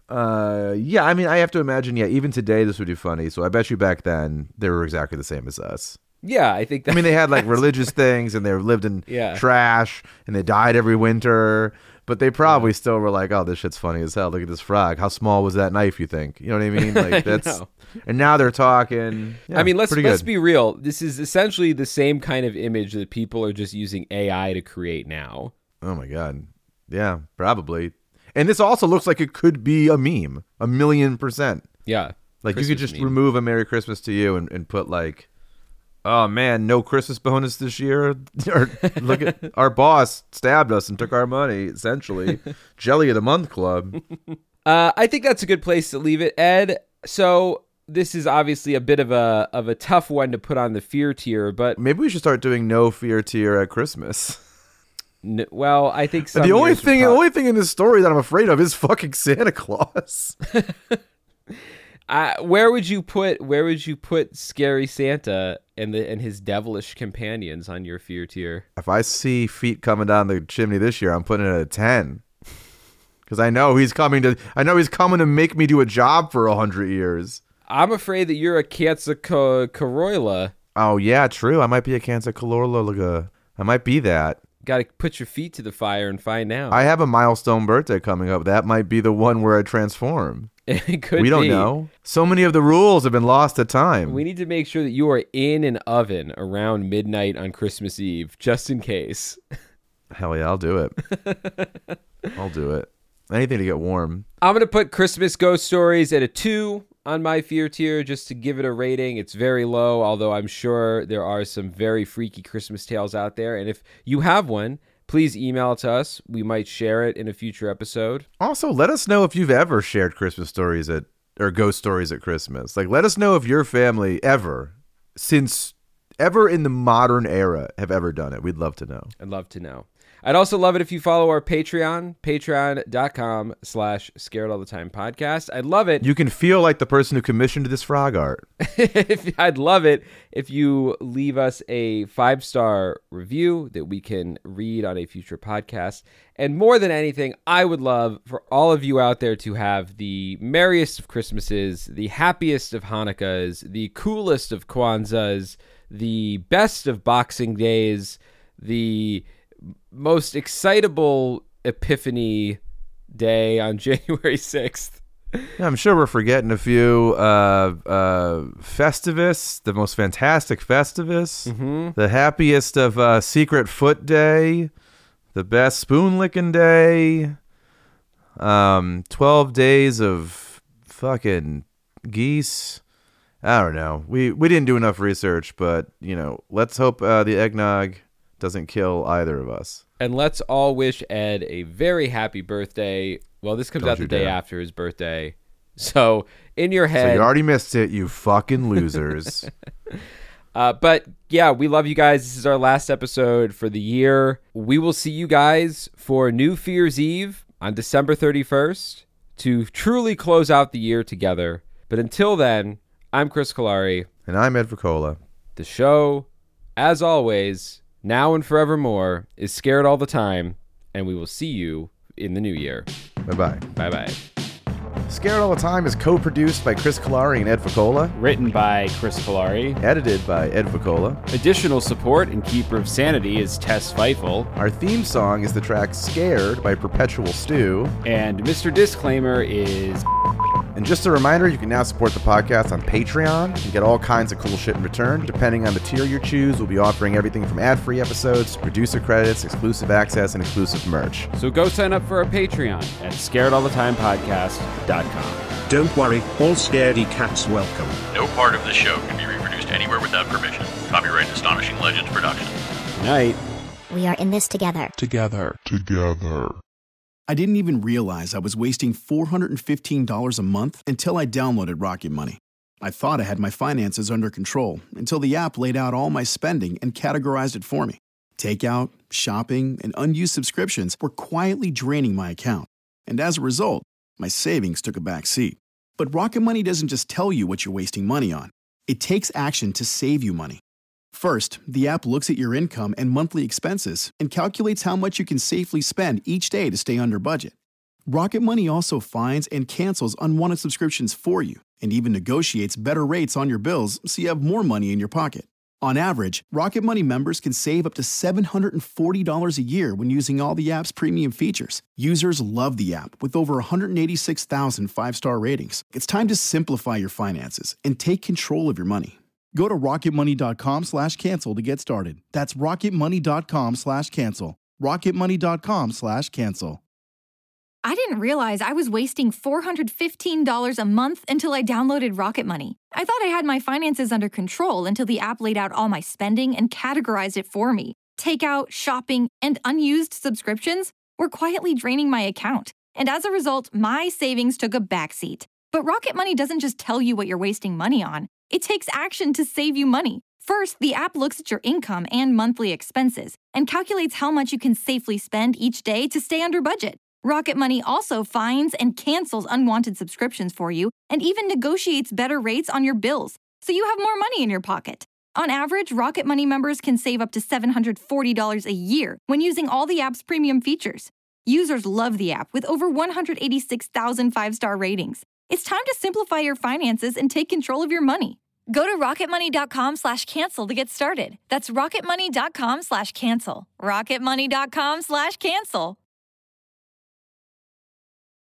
Yeah, I mean, I have to imagine, even today this would be funny. So I bet you back then, they were exactly the same as us. Yeah, I think that... I mean, they had like religious things, and they lived in trash, and they died every winter... But they probably still were like, oh, this shit's funny as hell. Look at this frog. How small was that knife, you think? You know what I mean? Like that's and now they're talking. Yeah, I mean, let's be real. This is essentially the same kind of image that people are just using AI to create now. Oh my God. Yeah, probably. And this also looks like it could be a meme. 1,000,000%. Yeah. Like Christmas you could just remove a Merry Christmas to you and put like, oh man, no Christmas bonus this year. Or look at our boss stabbed us and took our money, essentially. Jelly of the Month Club. I think that's a good place to leave it, Ed. So this is obviously a bit of a tough one to put on the fear tier, but maybe we should start doing no fear tier at Christmas. Well, I think the only thing in this story that I'm afraid of is fucking Santa Claus. Where would you put Scary Santa and his devilish companions on your fear tier? If I see feet coming down the chimney this year, I'm putting it at a 10. Because I know he's coming to make me do a job for 100 years. I'm afraid that you're a Quetzalcoatl. Oh yeah, true. I might be a Quetzalcoatl. I might be that. Got to put your feet to the fire and find out. I have a milestone birthday coming up. That might be the one where I transform. It could be. We don't know. So many of the rules have been lost to time. We need to make sure that you are in an oven around midnight on Christmas Eve, just in case. Hell yeah, I'll do it. I'll do it. Anything to get warm. I'm going to put Christmas Ghost Stories at a 2 on my fear tier just to give it a rating. It's very low, although I'm sure there are some very freaky Christmas tales out there. And if you have one, please email it to us. We might share it in a future episode. Also, let us know if you've ever shared Christmas stories or ghost stories at Christmas. Like, let us know if your family ever in the modern era have ever done it. We'd love to know. I'd love to know. I'd also love it if you follow our Patreon, patreon.com/scaredallthetime podcast. I'd love it. You can feel like the person who commissioned this frog art. I'd love it if you leave us a 5-star review that we can read on a future podcast. And more than anything, I would love for all of you out there to have the merriest of Christmases, the happiest of Hanukkahs, the coolest of Kwanzas, the best of Boxing Days, the most excitable Epiphany Day on January 6th. Yeah, I'm sure we're forgetting a few. Festivus, the most fantastic Festivus, the happiest of Secret Foot Day, the best Spoon Licking Day. 12 days of fucking geese. I don't know. We didn't do enough research, but, let's hope the eggnog doesn't kill either of us. And let's all wish Ed a very happy birthday. Well, this comes out the day after his birthday. So, in your head... So you already missed it, you fucking losers. But, yeah, we love you guys. This is our last episode for the year. We will see you guys for New Year's Eve on December 31st to truly close out the year together. But until then, I'm Chris Kalari. And I'm Ed Vicola. The show, as always, now and forevermore, is Scared All the Time. And we will see you in the new year. Bye-bye. Bye-bye. Scared All the Time is co-produced by Chris Kalari and Ed Vicola. Written by Chris Kalari. Edited by Ed Vicola. Additional support and Keeper of Sanity is Tess Feifel. Our theme song is the track Scared by Perpetual Stew. And Mr. Disclaimer is... And just a reminder, you can now support the podcast on Patreon and get all kinds of cool shit in return. Depending on the tier you choose, we'll be offering everything from ad-free episodes, producer credits, exclusive access, and exclusive merch. So go sign up for our Patreon at scaredallthetimepodcast.com. Don't worry, all scaredy cats welcome. No part of this show can be reproduced anywhere without permission. Copyright Astonishing Legends Productions. Good night. We are in this together. Together. I didn't even realize I was wasting $415 a month until I downloaded Rocket Money. I thought I had my finances under control until the app laid out all my spending and categorized it for me. Takeout, shopping, and unused subscriptions were quietly draining my account. And as a result, my savings took a back seat. But Rocket Money doesn't just tell you what you're wasting money on. It takes action to save you money. First, the app looks at your income and monthly expenses and calculates how much you can safely spend each day to stay under budget. Rocket Money also finds and cancels unwanted subscriptions for you and even negotiates better rates on your bills so you have more money in your pocket. On average, Rocket Money members can save up to $740 a year when using all the app's premium features. Users love the app with over 186,000 five-star ratings. It's time to simplify your finances and take control of your money. Go to rocketmoney.com/cancel to get started. That's rocketmoney.com/cancel. rocketmoney.com/cancel. I didn't realize I was wasting $415 a month until I downloaded Rocket Money. I thought I had my finances under control until the app laid out all my spending and categorized it for me. Takeout, shopping, and unused subscriptions were quietly draining my account. And as a result, my savings took a backseat. But Rocket Money doesn't just tell you what you're wasting money on. It takes action to save you money. First, the app looks at your income and monthly expenses and calculates how much you can safely spend each day to stay under budget. Rocket Money also finds and cancels unwanted subscriptions for you and even negotiates better rates on your bills, so you have more money in your pocket. On average, Rocket Money members can save up to $740 a year when using all the app's premium features. Users love the app with over 186,000 five-star ratings. It's time to simplify your finances and take control of your money. Go to rocketmoney.com/cancel to get started. That's rocketmoney.com/cancel. rocketmoney.com/cancel.